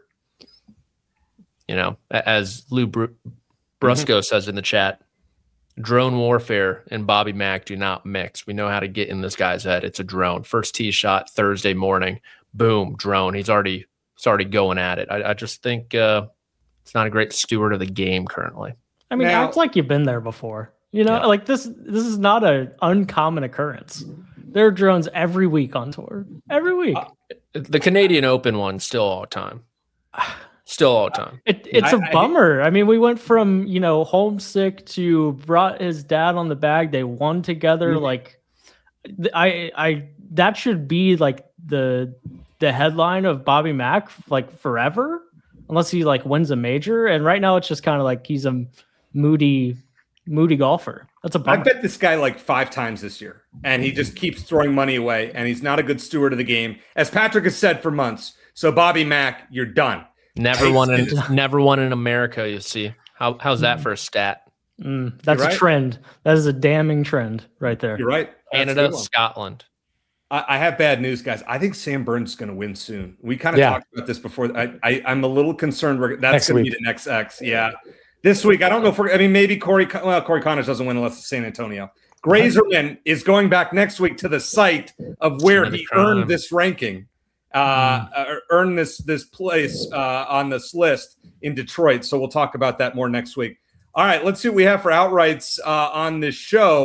you know, as Lou Br- Brusco mm-hmm. says in the chat, drone warfare and Bobby Mack do not mix. We know how to get in this guy's head. It's a drone. First tee shot Thursday morning, boom, drone. He's already he's already going at it. I, I just think uh, it's not a great steward of the game currently. I mean, Now- act like you've been there before. You know, Yeah. like this. This is not an uncommon occurrence. There are drones every week on tour. Every week. The Canadian Open one still all time. Still all time. It, it's I- a I- bummer. I mean, we went from, you know, homesick to brought his dad on the bag. They won together. Mhm. Like, th- I, I, that should be like the, the headline of Bobby Mack, like forever, unless he like wins a major. And right now it's just kind of like he's a moody, moody golfer. That's a I bummer. bet this guy like five times this year, and he just keeps throwing money away, and he's not a good steward of the game, as Patrick has said for months. So, Bobby Mack, you're done. Never Hey, won in it's- never won in America, you see. How how's that for a stat? Mm, that's You're right. a trend. That is a damning trend right there. You're right. That's a Canada, good one. Scotland. I, I have bad news, guys. I think Sam Burns is going to win soon. We kind of Yeah. talked about this before. I, I, I'm a little concerned. We're, that's Next going to be week. the next X. Yeah. This week, I don't know if we're, I mean, maybe Corey, well, Corey Connors doesn't win unless it's San Antonio. Grazerman is going back next week to the site of where Another he crime. earned this ranking, uh, uh, earned this this place uh, on this list in Detroit. So we'll talk about that more next week. All right, let's see what we have for outrights uh, on this show.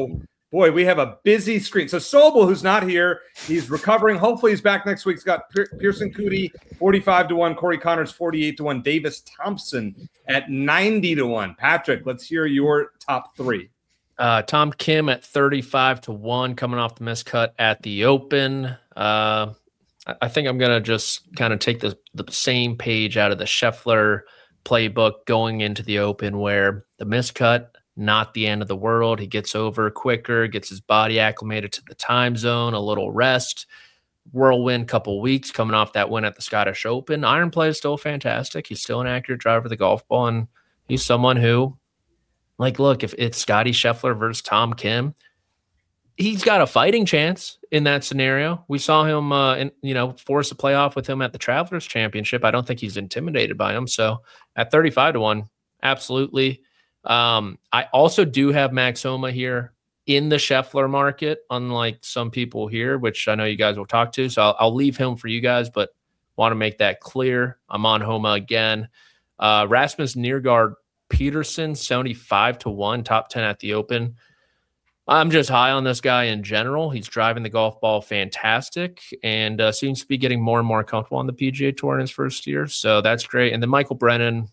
Boy, we have a busy screen. So Sobel, who's not here, he's recovering. Hopefully he's back next week. He's got Pearson Coody, forty-five to one. Corey Connors, forty-eight to one. Davis Thompson at ninety to one. Patrick, let's hear your top three. Uh, Tom Kim at thirty-five to one, coming off the miscut at the Open. Uh, I think I'm going to just kind of take the, the same page out of the Scheffler playbook going into the Open, where the miscut, not the end of the world. He gets over quicker, gets his body acclimated to the time zone, a little rest, whirlwind couple weeks coming off that win at the Scottish Open. Iron play is still fantastic. He's still an accurate driver of the golf ball, and he's someone who, like, look, if it's Scotty Scheffler versus Tom Kim, he's got a fighting chance in that scenario. We saw him, uh, in, you know, force a playoff with him at the Travelers Championship. I don't think he's intimidated by him. So at thirty-five to one, absolutely. Um, I also do have Max Homa here in the Scheffler market, unlike some people here, which I know you guys will talk to. So I'll, I'll leave him for you guys, but want to make that clear. I'm on Homa again. Uh, Rasmus Nergaard Peterson, seventy-five to one, top ten at the Open. I'm just high on this guy in general. He's driving the golf ball fantastic and uh, seems to be getting more and more comfortable on the P G A Tour in his first year. So that's great. And then Michael Brennan,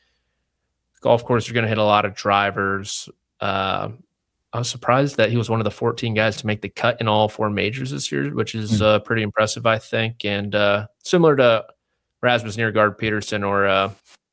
golf course, you're going to hit a lot of drivers. Uh, I was surprised that he was one of the fourteen guys to make the cut in all four majors this year, which is uh, pretty impressive, I think. And uh, similar to Rasmus Nergaard Peterson, or uh,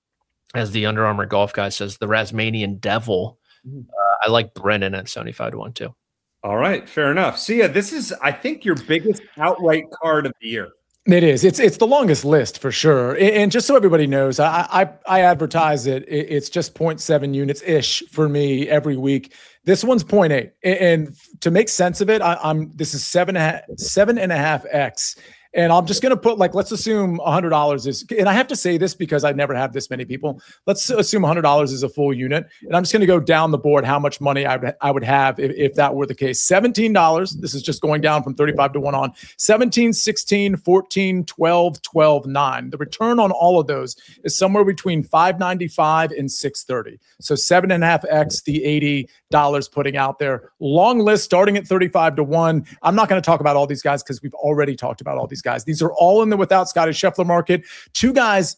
as the Under Armour golf guy says, the Rasmanian Devil. Uh, I like Brennan at seventy-five to one too. All right, fair enough. Sia, this is, I think, your biggest outright card of the year. It is. It's it's the longest list for sure. And just so everybody knows, I I, I advertise it. It's just zero point seven units ish for me every week. This one's zero point eight, and to make sense of it, I, I'm this is seven and a half, seven and a half x. And I'm just going to put, like, let's assume one hundred dollars is, and I have to say this because I never have this many people. Let's assume one hundred dollars is a full unit. And I'm just going to go down the board how much money I would, I would have if, if that were the case. seventeen dollars. This is just going down from thirty-five to one on. seventeen, sixteen, fourteen, twelve, twelve, nine. The return on all of those is somewhere between five ninety-five and six thirty. So seven and a half X the eighty dollars putting out there. Long list starting at thirty-five to one. I'm not going to talk about all these guys because we've already talked about all these guys. These are all in the without Scotty Scheffler market. Two guys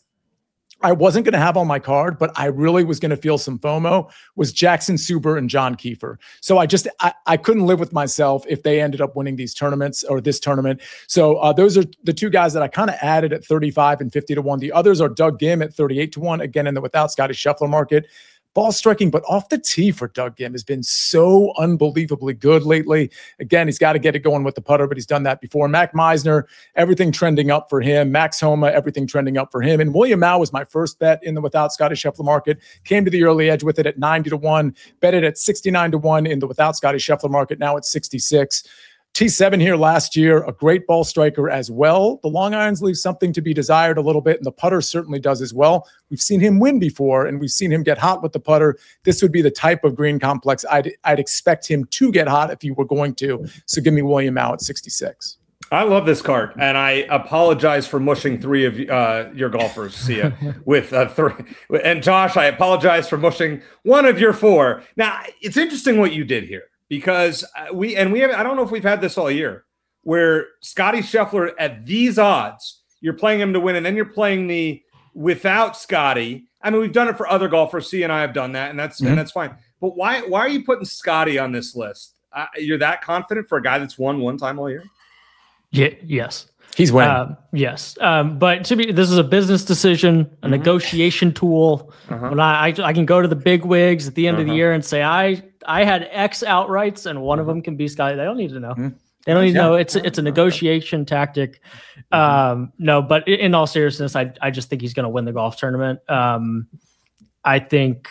I wasn't going to have on my card, but I really was going to feel some FOMO, was Jackson Suber and John Kiefer. So I just, I, I couldn't live with myself if they ended up winning these tournaments or this tournament. So uh, those are the two guys that I kind of added at thirty-five and fifty to one. The others are Doug Ghim at thirty-eight to one, again in the without Scotty Scheffler market. Ball striking, but off the tee for Doug Ghim has been so unbelievably good lately. Again, he's got to get it going with the putter, but he's done that before. Mac Meisner, everything trending up for him. Max Homa, everything trending up for him. And William Mao was my first bet in the without Scotty Scheffler market. Came to the early edge with it at ninety to one. Bet it at sixty-nine to one in the without Scotty Scheffler market. Now it's sixty-six. T seven here last year, a great ball striker as well. The long irons leave something to be desired a little bit, and the putter certainly does as well. We've seen him win before, and we've seen him get hot with the putter. This would be the type of green complex I'd, I'd expect him to get hot if he were going to. So give me William Mao at sixty-six. I love this card, and I apologize for mushing three of uh, your golfers, Sia, with uh, three. And Josh, I apologize for mushing one of your four. Now, it's interesting what you did here. Because we, and we have, I don't know if we've had this all year, where Scotty Scheffler at these odds, you're playing him to win, and then you're playing the without Scotty. I mean, we've done it for other golfers. C and I have done that, and that's mm-hmm. and that's fine. But why why are you putting Scotty on this list? Uh, you're that confident for a guy that's won one time all year? Yeah. Yes. He's winning. Uh, yes. Um, but to be, this is a business decision, a mm-hmm. negotiation tool. Uh-huh. When I, I I can go to the big wigs at the end uh-huh. of the year and say, I I had X outrights and one of them can be Scotty. They don't need to know. Mm-hmm. They don't need to know. It's it's a negotiation tactic. Um, no, but in all seriousness, I I just think he's going to win the golf tournament. Um, I think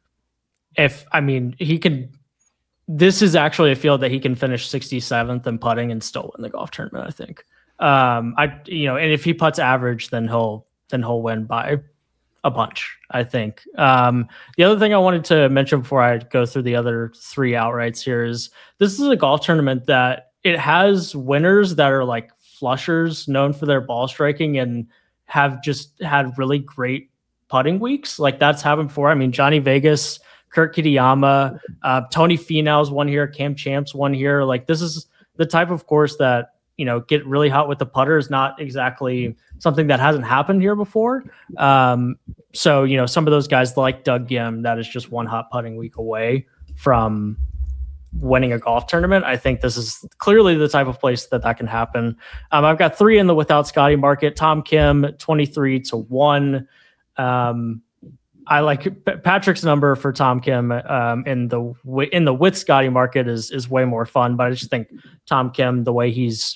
if, I mean, he can, this is actually a field that he can finish sixty-seventh in putting and still win the golf tournament, I think. Um, I, you know, and if he puts average, then he'll, then he'll win by a bunch, I think. Um, the other thing I wanted to mention before I go through the other three outrights here is this is a golf tournament that it has winners that are like flushers, known for their ball striking and have just had really great putting weeks. Like that's happened before. I mean, Johnny Vegas Kurt Kitayama, uh, Tony Finau's won here, Cam Champ's won here. Like this is the type of course that, you know, get really hot with the putter is not exactly something that hasn't happened here before. Um, so, you know, some of those guys like Doug Ghim, that is just one hot putting week away from winning a golf tournament. I think this is clearly the type of place that that can happen. Um, I've got three in the without Scotty market. Tom Kim, twenty-three to one. Um, I like P- Patrick's number for Tom Kim um, in the in the with Scotty market is is way more fun. But I just think Tom Kim, the way he's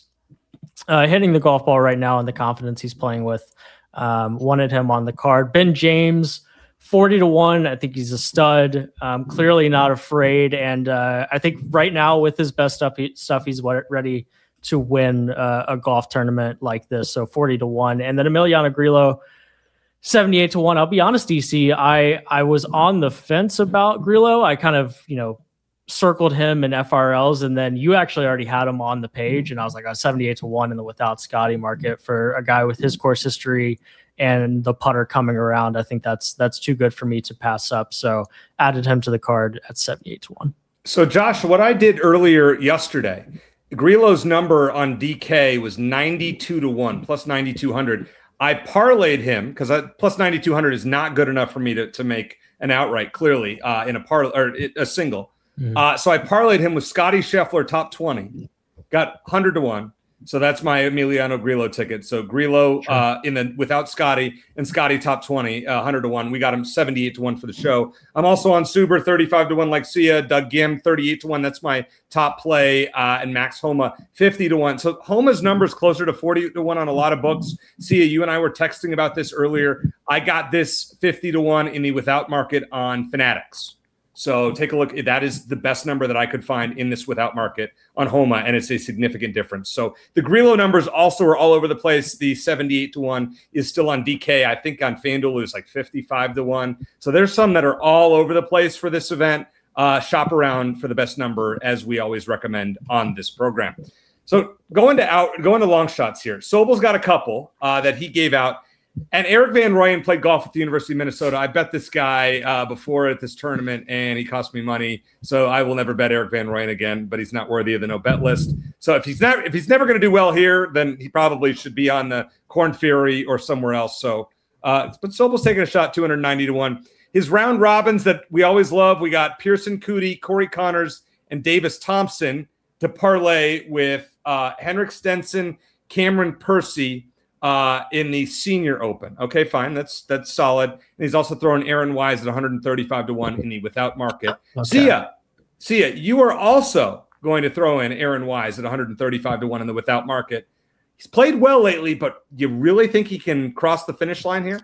uh, hitting the golf ball right now and the confidence he's playing with, um, wanted him on the card. Ben James, forty to one. I think he's a stud. Um, clearly not afraid, and uh, I think right now with his best stuff, he, stuff he's ready to win uh, a golf tournament like this. So forty to one, and then Emiliano Grillo, seventy-eight to one. I'll be honest, D C, I, I was on the fence about Grillo. I kind of, you know, circled him in F R Ls, and then you actually already had him on the page, and I was like, oh, seventy-eight to one in the without Scotty market for a guy with his course history and the putter coming around. I think that's that's too good for me to pass up. So added him to the card at seventy-eight to one. So Josh, what I did earlier yesterday, Grillo's number on D K was ninety-two to one, plus ninety-two hundred. I parlayed him because plus ninety-two hundred is not good enough for me to, to make an outright, clearly, uh, in a par or a single. Mm-hmm. Uh, so I parlayed him with Scotty Scheffler, top twenty, got one hundred to one. So that's my Emiliano Grillo ticket. So Grillo sure. uh, in the without Scotty and Scotty top twenty, uh, one hundred to one. We got him seventy-eight to one for the show. I'm also on Suber, thirty-five to one, like Sia. Doug Ghim, thirty-eight to one. That's my top play. Uh, and Max Homa, fifty to one. So Homa's number is closer to forty to one on a lot of books. Sia, you and I were texting about this earlier. I got this fifty to one in the without market on Fanatics. So take a look. That is the best number that I could find in this without market on Homa, and it's a significant difference. So the Grillo numbers also are all over the place. The seventy-eight to one is still on D K. I think on FanDuel it was like fifty-five to one. So there's some that are all over the place for this event. Uh, shop around for the best number, as we always recommend on this program. So going to out, going to long shots here. Sobel's got a couple uh, that he gave out. And Eric Van Rooyen played golf at the University of Minnesota. I bet this guy uh, before at this tournament, and he cost me money. So I will never bet Eric Van Rooyen again, but he's not worthy of the no bet list. So if he's not, if he's never going to do well here, then he probably should be on the Corn Ferry or somewhere else. So, uh, but Sobel's taking a shot, two hundred ninety to one. His round robins that we always love, we got Pearson Coody, Corey Connors, and Davis Thompson to parlay with uh, Henrik Stenson, Cameron Percy, uh in the Senior Open. Okay, fine, that's that's solid. And he's also throwing Aaron Wise at one hundred thirty-five to one in the without market. Okay. Sia, Sia, you are also going to throw in Aaron Wise at one hundred thirty-five to one in the without market. He's played well lately, but you really think he can cross the finish line here?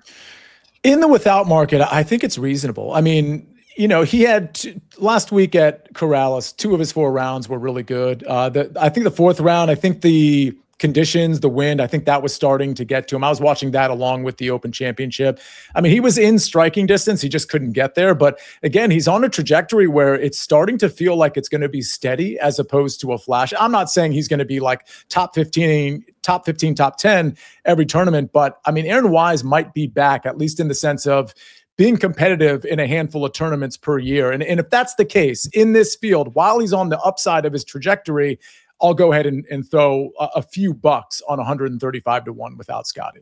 In the without market, I think it's reasonable. I mean, you know, he had two, last week at Corrales, two of his four rounds were really good. Uh, the, I think the fourth round, I think the conditions, the wind, I think that was starting to get to him. I was watching that along with the Open Championship. I mean, he was in striking distance. He just couldn't get there. But again, he's on a trajectory where it's starting to feel like it's going to be steady as opposed to a flash. I'm not saying he's going to be like top fifteen, top fifteen, top ten every tournament. But I mean, Aaron Wise might be back, at least in the sense of being competitive in a handful of tournaments per year. And, and if that's the case in this field, while he's on the upside of his trajectory, I'll go ahead and, and throw a, a few bucks on one hundred thirty-five to one without Scotty.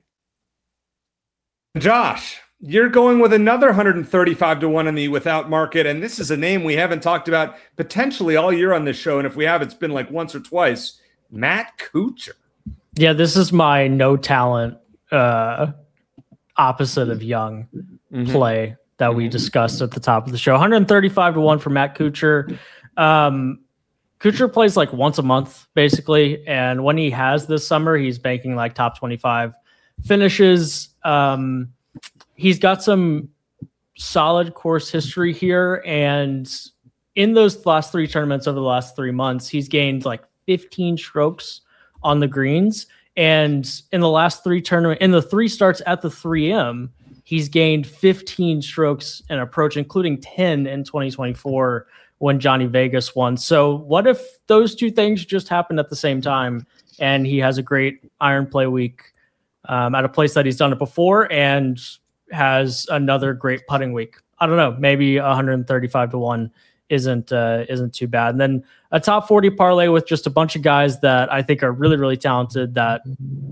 Josh, you're going with another one hundred thirty-five to one in the without market. And this is a name we haven't talked about potentially all year on this show. And if we have, it's been like once or twice. Matt Kuchar. Yeah, this is my no talent uh, opposite of Young mm-hmm. play that we discussed at the top of the show. one hundred thirty-five to one for Matt Kuchar. Um, Kuchar plays like once a month, basically. And when he has this summer, he's banking like top twenty-five finishes. Um, he's got some solid course history here. And in those last three tournaments over the last three months, he's gained like fifteen strokes on the greens. And in the last three tournament, in the three starts at the three M, he's gained fifteen strokes in approach, including ten in twenty twenty-four. When Johnny Vegas won. So what if those two things just happened at the same time and he has a great iron play week um, at a place that he's done it before and has another great putting week? I don't know, maybe one thirty-five to one isn't uh, isn't too bad. And then a top forty parlay with just a bunch of guys that I think are really, really talented, that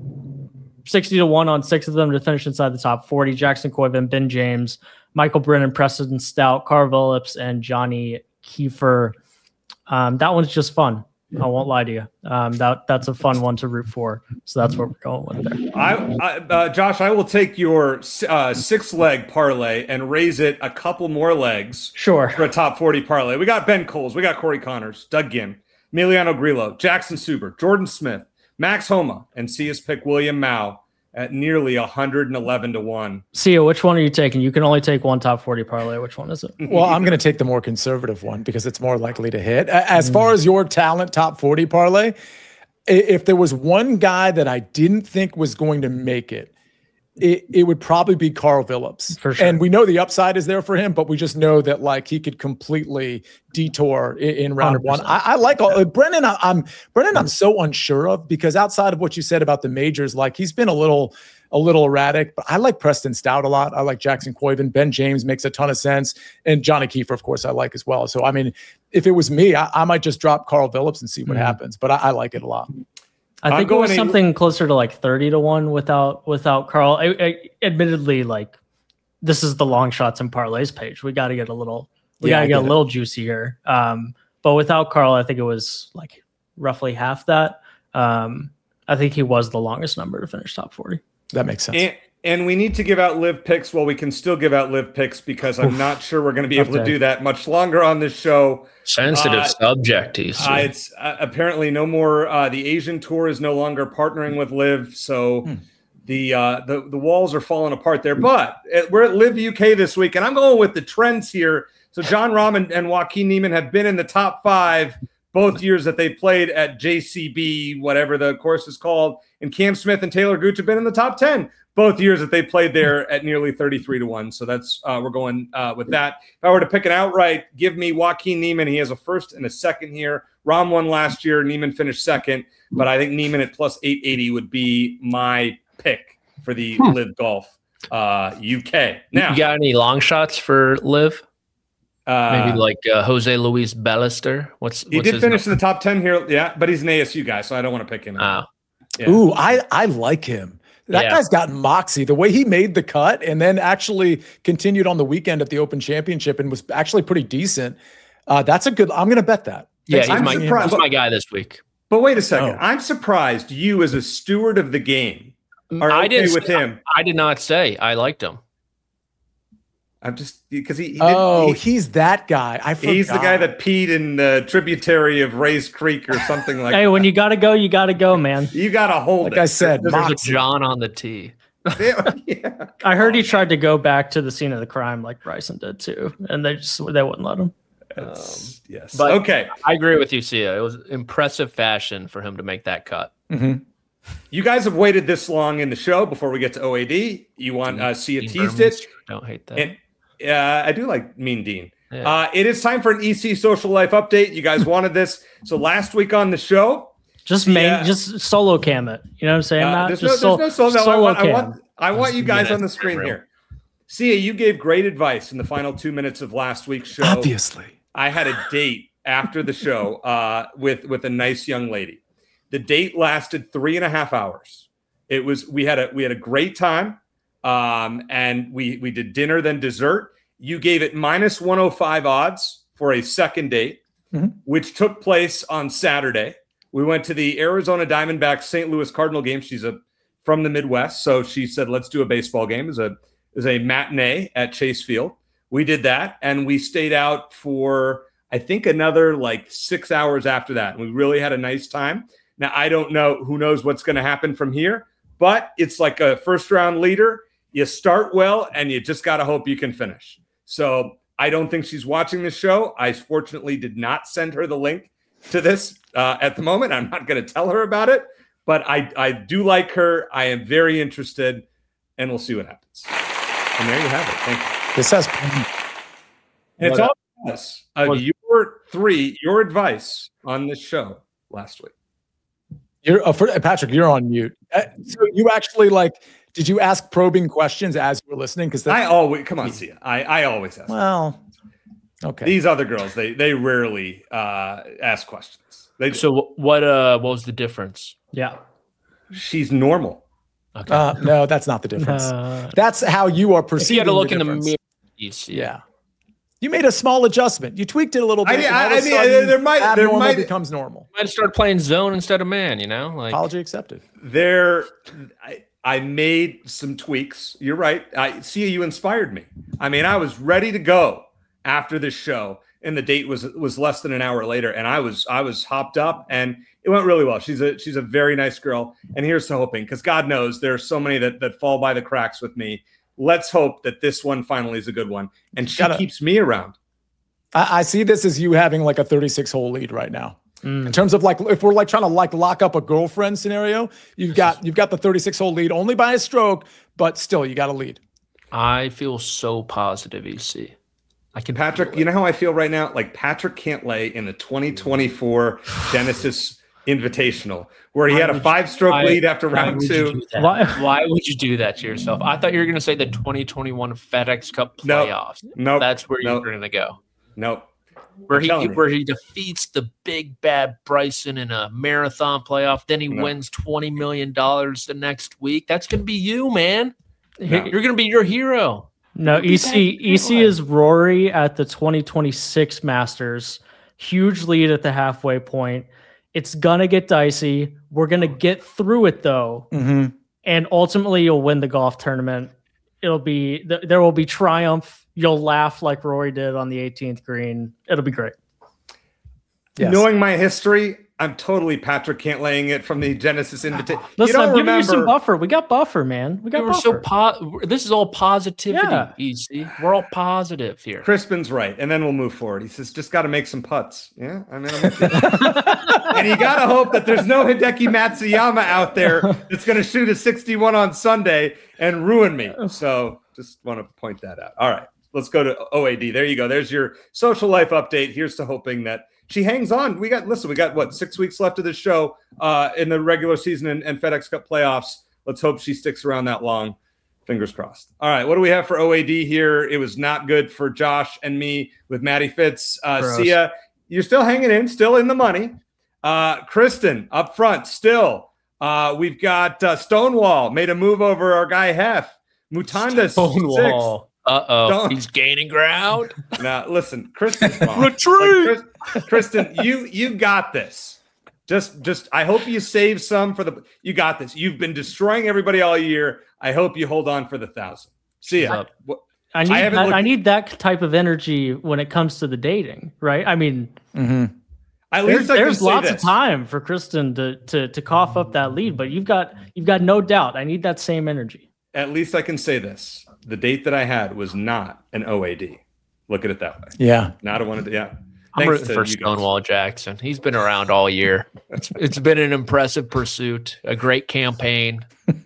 sixty to one on six of them to finish inside the top forty. Jackson Koivu, Ben James, Michael Brennan, Preston Stout, Carl Phillips, and Johnny Kiefer. Um, that one's just fun. I won't lie to you. Um, that that's a fun one to root for. So that's what we're going with there. I, I uh, Josh, I will take your uh, six leg parlay and raise it a couple more legs. Sure. For a top forty parlay. We got Ben Coles, we got Corey Connors, Doug Ginn, Emiliano Grillo, Jackson Suber, Jordan Smith, Max Homa, and see us pick William Mao at nearly one eleven to one. Sia, which one are you taking? You can only take one top forty parlay. Which one is it? Well, I'm going to take the more conservative one because it's more likely to hit. As far as your talent top forty parlay, if there was one guy that I didn't think was going to make it, it, it would probably be Carl Phillips. For sure. And we know the upside is there for him, but we just know that like he could completely detour in, in round one. I, I like all, uh, Brennan. I, I'm Brennan. I'm so unsure of because outside of what you said about the majors, like he's been a little, a little erratic. But I like Preston Stout a lot. I like Jackson Koivu. Ben James makes a ton of sense, and Johnny Kiefer, of course, I like as well. So I mean, if it was me, I, I might just drop Carl Phillips and see what mm. happens. But I, I like it a lot. I think it was something closer to like thirty to one without without Carl. I, I, admittedly, like this is the long shots and parlays page. We got to get a little, we Yeah, got to I get a get it. little juicy here. Um, but without Carl, I think it was like roughly half that. Um, I think he was the longest number to finish top forty. That makes sense. And, and we need to give out live picks while we can still give out live picks because I'm Oof. not sure we're going to be able Okay. to do that much longer on this show. Sensitive Uh, subject, T C. Uh, it's uh, apparently no more. Uh, the Asian tour is no longer partnering with Live, so Hmm. the uh, the the walls are falling apart there. But uh, we're at Live U K this week, and I'm going with the trends here. So John Rahm and, and Joaquin Niemann have been in the top five both years that they played at J C B, whatever the course is called, and Cam Smith and Taylor Gooch have been in the top ten both years that they played there at nearly thirty-three to one. So that's uh, we're going uh, with that. If I were to pick an outright, give me Joaquin Niemann. He has a first and a second here. Rahm won last year. Niemann finished second, but I think Niemann at plus eight eighty would be my pick for the Hmm. Live Golf uh, U K. Now, you got any long shots for Liv? uh, Maybe like uh, Jose Luis Ballester. What's he what's did his finish name? in the top ten here, yeah, but he's an A S U guy, so I don't want to pick him. Oh. Yeah. Ooh, I, I like him. That Yeah. guy's got moxie. The way he made the cut and then actually continued on the weekend at the Open Championship and was actually pretty decent. Uh, that's a good. I'm going to bet that. Yeah, he's I'm my, surprised- he's my guy this week. But wait a second. Oh. I'm surprised you, as a steward of the game, are I okay didn't with say- him. I did not say I liked him. I'm just because he, he did, Oh, he- he's that guy. I forgot. he's the guy that peed in the tributary of Ray's Creek or something like Hey, that. when you got to go, you got to go, man. You got to hold Like it. I said, There's a moxie. John on the tee. yeah, yeah. I heard he tried to go back to the scene of the crime like Bryson did too, and they just they wouldn't let him. It's- yes. but- okay. I agree with you, Sia. It was impressive fashion for him to make that cut. Mhm. You guys have waited this long in the show before we get to O A D. You want uh, see a Dean teased Berman, it. Don't hate that. And uh, I do like Mean Dean. Yeah. Uh, it is time for an E C Social Life update. You guys wanted this. So last week on the show, Just Yeah. main, just solo cam it. You know what I'm saying? uh, Matt? there's, no, just there's no solo. No, I solo want, I cam. want, I want you guys Yeah, on the that's screen real. here. Sia, you gave great advice in the final two minutes of last week's show. Obviously. I had a date after the show uh, with with a nice young lady. The date lasted three and a half hours. It was we had a we had a great time, um, and we we did dinner then dessert. You gave it minus one hundred five odds for a second date, Mhm. which took place on Saturday. We went to the Arizona Diamondbacks Saint Louis Cardinal game. She's a from the Midwest, so she said, "Let's do a baseball game." As a as a matinee at Chase Field. We did that, and we stayed out for I think another like six hours after that. And we really had a nice time. Now I don't know who knows what's going to happen from here, but it's like a first round leader. You start well, and you just got to hope you can finish. So I don't think she's watching this show. I fortunately did not send her the link to this uh, at the moment. I'm not going to tell her about it, but I, I do like her. I am very interested, and we'll see what happens. And there you have it. Thank you. This has And it's What- all because of your three, your advice on this show last week. you're uh, for, Patrick, you're on mute. Uh, so you actually like Did you ask probing questions as you were listening? Because I always come on, Sia. I I always ask. Well, okay. These other girls, they they rarely uh, ask questions. They so what? Uh, what was the difference? Yeah, she's normal. Okay. Uh, no, that's not the difference. Uh, that's how you are perceiving. You had to look the in difference. the mirror. You see. Yeah. You made a small adjustment. You tweaked it a little bit. I, I, I mean, there might there might becomes normal. Might have started playing zone instead of man. You know, like apology accepted. There, I, I made some tweaks. You're right. I see you inspired me. I mean, I was ready to go after this show, and the date was was less than an hour later, and I was I was hopped up, and it went really well. She's a she's a very nice girl, and here's to hoping, because God knows there are so many that that fall by the cracks with me. Let's hope that this one finally is a good one, and she Gotta, keeps me around. I, I see this as you having like a thirty-six hole lead right now. Mm. In terms of like, if we're like trying to like lock up a girlfriend scenario, you've got you've got the thirty-six hole lead only by a stroke, but still you got a lead. I feel so positive, E C. I can Patrick, you know how I feel right now? Like Patrick Cantlay in the twenty twenty-four Genesis Invitational, where he why had a five-stroke why, lead after round two. Why, why would you do that to yourself? I thought you were going to say the twenty twenty-one FedEx Cup playoffs. No, nope, that's where nope, you're going to go. Nope. Where he where he defeats the big bad Bryson in a marathon playoff, then he no. wins twenty million dollars the next week. That's going to be you, man. No. You're going to be your hero. No, E C E C is Rory at the twenty twenty-six Masters. Huge lead at the halfway point. It's going to get dicey. We're going to get through it, though. Mm-hmm. And ultimately, you'll win the golf tournament. It'll be th- There will be triumph. You'll laugh like Rory did on the eighteenth green. It'll be great. Yes. Knowing my history, I'm totally Patrick Cantlaying it from the Genesis Invitation. Listen, you I'm giving remember... you some buffer. We got buffer, man. We got we buffer. So po- this is all positivity, yeah. Easy. We're all positive here. Crispin's right, and then we'll move forward. He says, just got to make some putts. Yeah, I mean, I'm and you got to hope that there's no Hideki Matsuyama out there that's going to shoot a sixty-one on Sunday and ruin me. So just want to point that out. All right, let's go to O A D. There you go. There's your social life update. Here's to hoping that she hangs on. We got, listen, we got what, six weeks left of the show uh, in the regular season and, and FedEx Cup playoffs. Let's hope she sticks around that long. Fingers crossed. All right, what do we have for O A D here? It was not good for Josh and me with Maddie Fitz. Uh, Sia, you're still hanging in, still in the money. Uh, Kristen up front, still. Uh, we've got uh, Stonewall made a move over our guy Hef. Mutanda Stonewall. Uh-oh, Don't. He's gaining ground. Now, listen, Kristen's wrong. Retreat. Like, Kristen, you you got this. Just, just. I hope you save some for the. You got this. You've been destroying everybody all year. I hope you hold on for the thousand. See ya. I need. I, that, I need that type of energy when it comes to the dating, right? I mean, mm-hmm. At there's, least I there's can lots say of time for Kristen to to to cough up that lead, but you've got you've got no doubt. I need that same energy. At least I can say this. The date that I had was not an O A D. Look at it that way. Yeah. Not a one. Yeah. I'm rooting for Stonewall Jackson. He's been around all year. It's, it's been an impressive pursuit, a great campaign,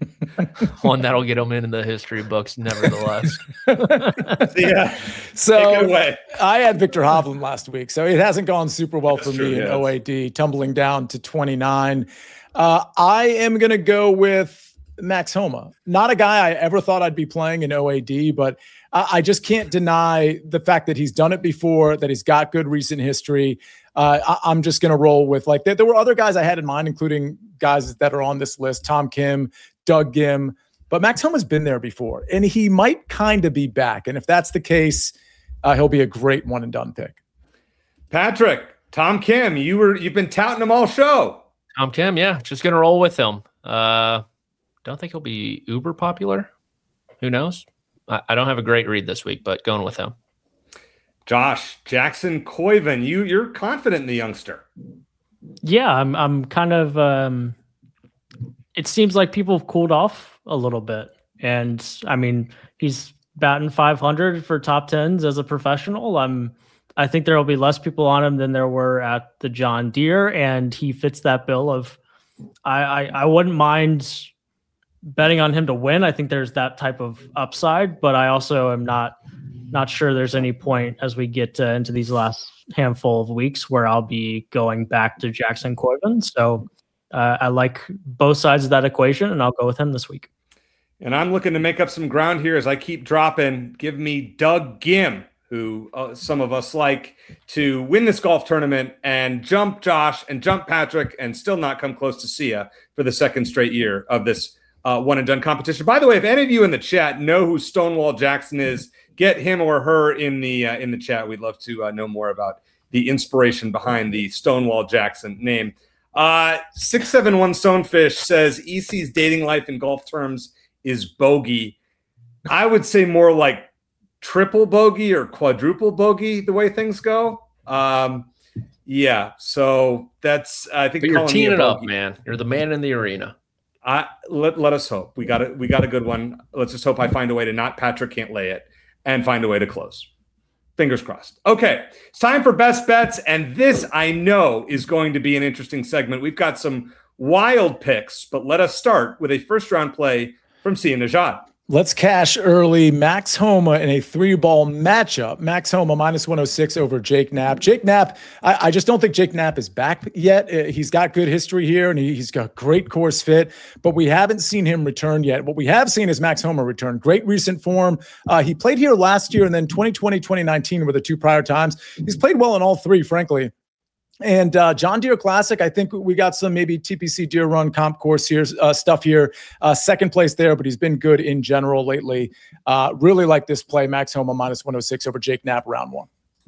one that'll get him into the history books, nevertheless. Yeah. So I had Victor Hovland last week, so it hasn't gone super well That's for true, me in O A D, tumbling down to twenty-nine. Uh, I am going to go with Max Homa. Not a guy I ever thought I'd be playing in O A D, but I, I just can't deny the fact that he's done it before, that he's got good recent history. Uh, I, I'm just going to roll with like there, there were other guys I had in mind, including guys that are on this list, Tom Kim, Doug Gim, but Max Homa's been there before, and he might kind of be back. And if that's the case, uh, he'll be a great one and done pick. Patrick, Tom Kim, you were you've been touting him all show. Tom Kim, yeah, just going to roll with him. Uh, Don't think he'll be uber popular. Who knows? I, I don't have a great read this week, but going with him. Josh, Jackson Koiven, you you're confident in the youngster. Yeah, I'm. I'm kind of. Um, it seems like people have cooled off a little bit, and I mean, he's batting five hundred for top tens as a professional. I'm. I think there will be less people on him than there were at the John Deere, and he fits that bill of. I I, I wouldn't mind betting on him to win. I think there's that type of upside, but I also am not not sure there's any point as we get uh, into these last handful of weeks where I'll be going back to Jackson Koiven. So uh, I like both sides of that equation, and I'll go with him this week. And I'm looking to make up some ground here as I keep dropping. Give me Doug Ghim, who uh, some of us like, to win this golf tournament and jump Josh and jump Patrick and still not come close to Sia for the second straight year of this uh, one and done competition. By the way, if any of you in the chat know who Stonewall Jackson is, get him or her in the uh, in the chat. We'd love to uh, know more about the inspiration behind the Stonewall Jackson name. Uh, six seven one Stonefish says E C's dating life in golf terms is bogey. I would say more like triple bogey or quadruple bogey the way things go. Um, yeah, so that's I think but you're teeing it up, man. You're the man in the arena. I let let us hope we got it. We got a good one. Let's just hope I find a way to not Patrick can't lay it and find a way to close. Fingers crossed. Okay, it's time for best bets, and this I know is going to be an interesting segment. We've got some wild picks, but let us start with a first round play from Sia Nejad. Let's cash early. Max Homa in a three-ball matchup. Max Homa minus one oh six over Jake Knapp. Jake Knapp, I, I just don't think Jake Knapp is back yet. He's got good history here, and he, he's got great course fit, but we haven't seen him return yet. What we have seen is Max Homa return. Great recent form. Uh, he played here last year, and then twenty twenty, twenty nineteen were the two prior times. He's played well in all three, frankly. And uh, John Deere Classic, I think we got some maybe T P C Deere Run comp course here uh, stuff here. Uh, second place there, but he's been good in general lately. Uh, really like this play, Max Homa minus one oh six over Jake Knapp round one.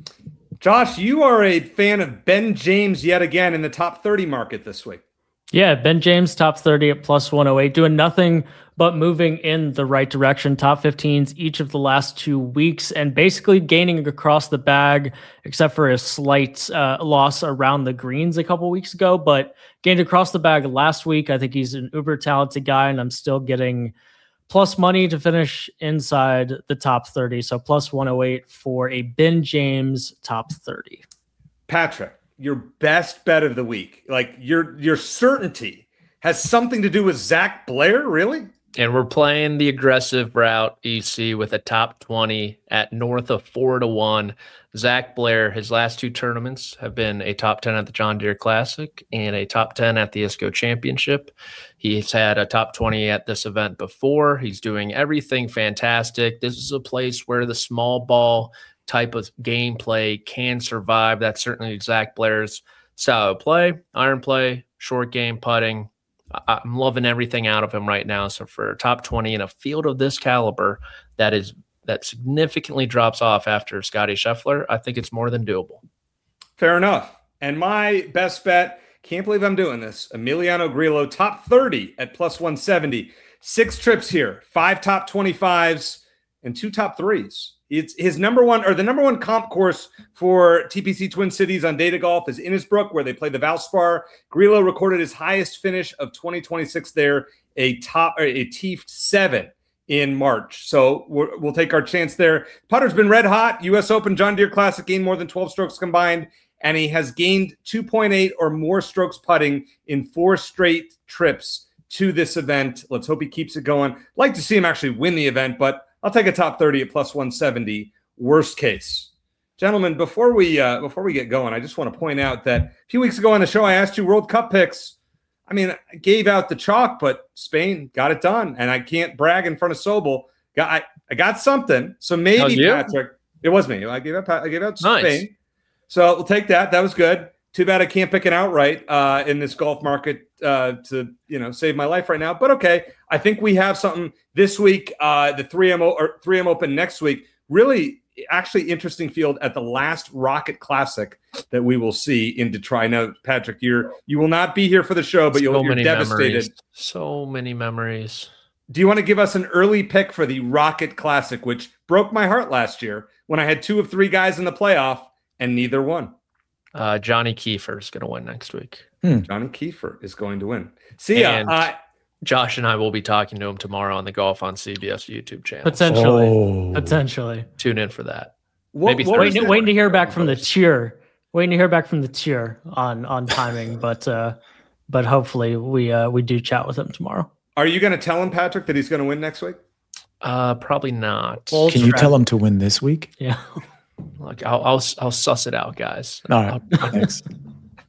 Josh, you are a fan of Ben James yet again in the top thirty market this week. Yeah, Ben James top thirty at plus one oh eight, doing nothing but moving in the right direction. Top fifteens each of the last two weeks and basically gaining across the bag, except for a slight uh, loss around the greens a couple weeks ago, but gained across the bag last week. I think he's an uber talented guy, and I'm still getting plus money to finish inside the top thirty. So plus one oh eight for a Ben James top thirty. Patrick, your best bet of the week, like your your certainty, has something to do with Zach Blair, really? And we're playing the aggressive route, E C, with a top twenty at north of four to one. Zach Blair, his last two tournaments have been a top ten at the John Deere Classic and a top ten at the I S C O Championship. He's had a top twenty at this event before. He's doing everything fantastic. This is a place where the small ball type of gameplay can survive. That's certainly Zach Blair's style of play, iron play, short game, putting. I'm loving everything out of him right now. So for a top twenty in a field of this caliber, that is that significantly drops off after Scotty Scheffler, I think it's more than doable. Fair enough. And my best bet, can't believe I'm doing this, Emiliano Grillo, top thirty at plus one seventy. Six trips here, five top twenty-fives and two top threes. It's his number one or the number one comp course for T P C Twin Cities on Data Golf is Innisbrook, where they play the Valspar. Grillo recorded his highest finish of twenty twenty-six there, a top or a T seven in March. So we're, we'll take our chance there. Putter's been red hot. U S Open, John Deere Classic, gained more than twelve strokes combined, and he has gained two point eight or more strokes putting in four straight trips to this event. Let's hope he keeps it going. Like to see him actually win the event, but I'll take a top thirty at plus one seventy, worst case. Gentlemen, before we uh, before we get going, I just want to point out that a few weeks ago on the show, I asked you World Cup picks. I mean, I gave out the chalk, but Spain got it done, and I can't brag in front of Sobel. Got, I, I got something, so maybe Patrick. It was me. I gave out. I gave out Spain. Nice. So we'll take that. That was good. Too bad I can't pick an outright uh, in this golf market uh, to you know save my life right now. But okay, I think we have something this week. Uh, the three M o, or three M Open next week. Really, actually interesting field at the last Rocket Classic that we will see in Detroit. I know, Patrick, you're you will not be here for the show, but you'll, so you're devastated. Memories. So many memories. Do you want to give us an early pick for the Rocket Classic, which broke my heart last year when I had two of three guys in the playoff and neither won? Uh, Johnny Kiefer is going to win next week. Hmm. Johnny Kiefer is going to win. See ya. And uh, Josh and I will be talking to him tomorrow on the Golf on C B S YouTube channel. Potentially. Oh. Potentially. Tune in for that. What, Maybe what waiting, waiting to hear back from the cheer. Waiting to hear back from the cheer on on timing, but uh, but hopefully we uh, we do chat with him tomorrow. Are you going to tell him, Patrick, that he's going to win next week? Uh, probably not. Well, Can you tell him to win this week? Yeah. Like I'll, I'll I'll suss it out, guys. All right. Thanks.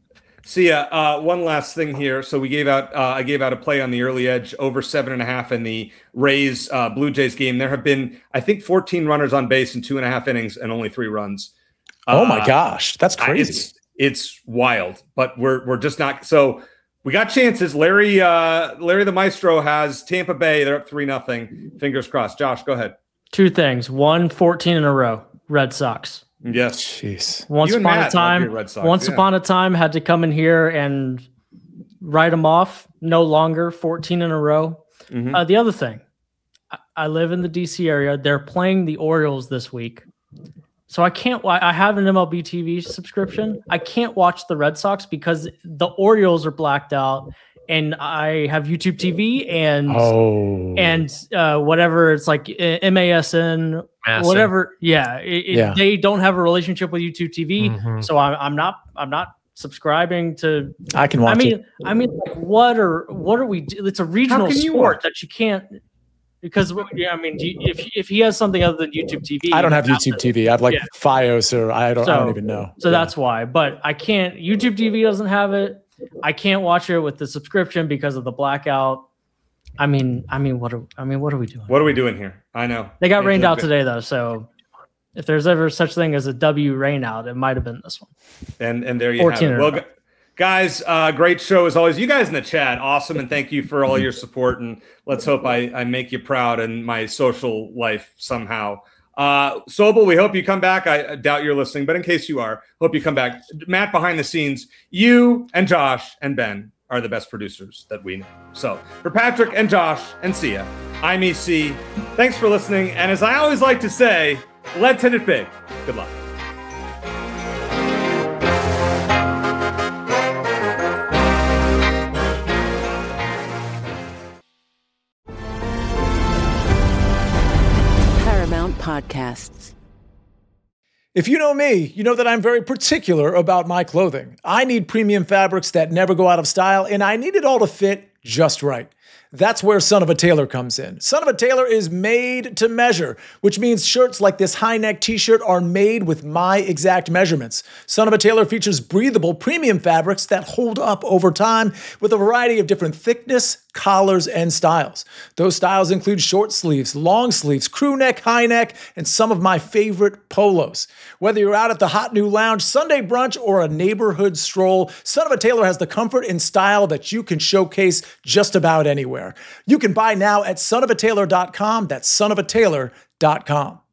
See ya. Uh, one last thing here. So we gave out, uh, I gave out a play on the early edge over seven and a half in the Rays uh, Blue Jays game. There have been, I think, fourteen runners on base in two and a half innings and only three runs. Oh uh, my gosh, that's crazy. It's, it's wild, but we're we're just not. So we got chances. Larry, uh, Larry the Maestro has Tampa Bay. They're up three nothing. Fingers crossed. Josh, go ahead. Two things. One, fourteen in a row. Red Sox. Yes. Jeez. Once You and upon Matt a time, love your Red Sox, once yeah. upon a time, had to come in here and write them off. No longer fourteen in a row. Mhm. Uh, the other thing, I, I live in the D C area. They're playing the Orioles this week, so I can't. wa- I have an M L B T V subscription. I can't watch the Red Sox because the Orioles are blacked out, and I have YouTube T V and Oh. and uh, whatever it's like uh, M A S N, Masson. whatever. Yeah, it, it- Yeah. they don't have a relationship with YouTube T V, Mhm. so I'm, I'm not I'm not subscribing to. I can watch I mean, it. I mean, like, what are what are we? do- It's a regional can you sport watch? that you can't. Because yeah, I mean, do you, if if he has something other than YouTube T V, I don't have you YouTube to- T V. I have like Yeah. Fios or I don't, I So- don't even know. So Yeah. that's why. But I can't. YouTube T V doesn't have it. I can't watch it with the subscription because of the blackout. I mean, I mean, what are I mean, what are we doing? What are we doing here? I know. They got It's rained a out bit- today, though. So if there's ever such thing as a W rain out, it might have been this one. And and there you have fourteen it. in a Well, row. gu- guys, uh, great show as always. You guys in the chat, awesome, and thank you for all your support. And let's hope I, I make you proud in my social life somehow. Uh, Sobel, we hope you come back. I, I doubt you're listening, but in case you are, hope you come back. Matt, behind the scenes, you and Josh and Ben are the best producers that we know. So for Patrick and Josh and Sia, I'm E C. Thanks for listening. And as I always like to say, let's hit it big. Good luck. Paramount Podcasts. If you know me, you know that I'm very particular about my clothing. I need premium fabrics that never go out of style, and I need it all to fit just right. That's where Son of a Tailor comes in. Son of a Tailor is made to measure, which means shirts like this high-neck t-shirt are made with my exact measurements. Son of a Tailor features breathable premium fabrics that hold up over time with a variety of different thickness, collars, and styles. Those styles include short sleeves, long sleeves, crew neck, high neck, and some of my favorite polos. Whether you're out at the hot new lounge, Sunday brunch, or a neighborhood stroll, Son of a Tailor has the comfort and style that you can showcase just about anywhere. You can buy now at son of a tailor dot com. That's son of a tailor dot com.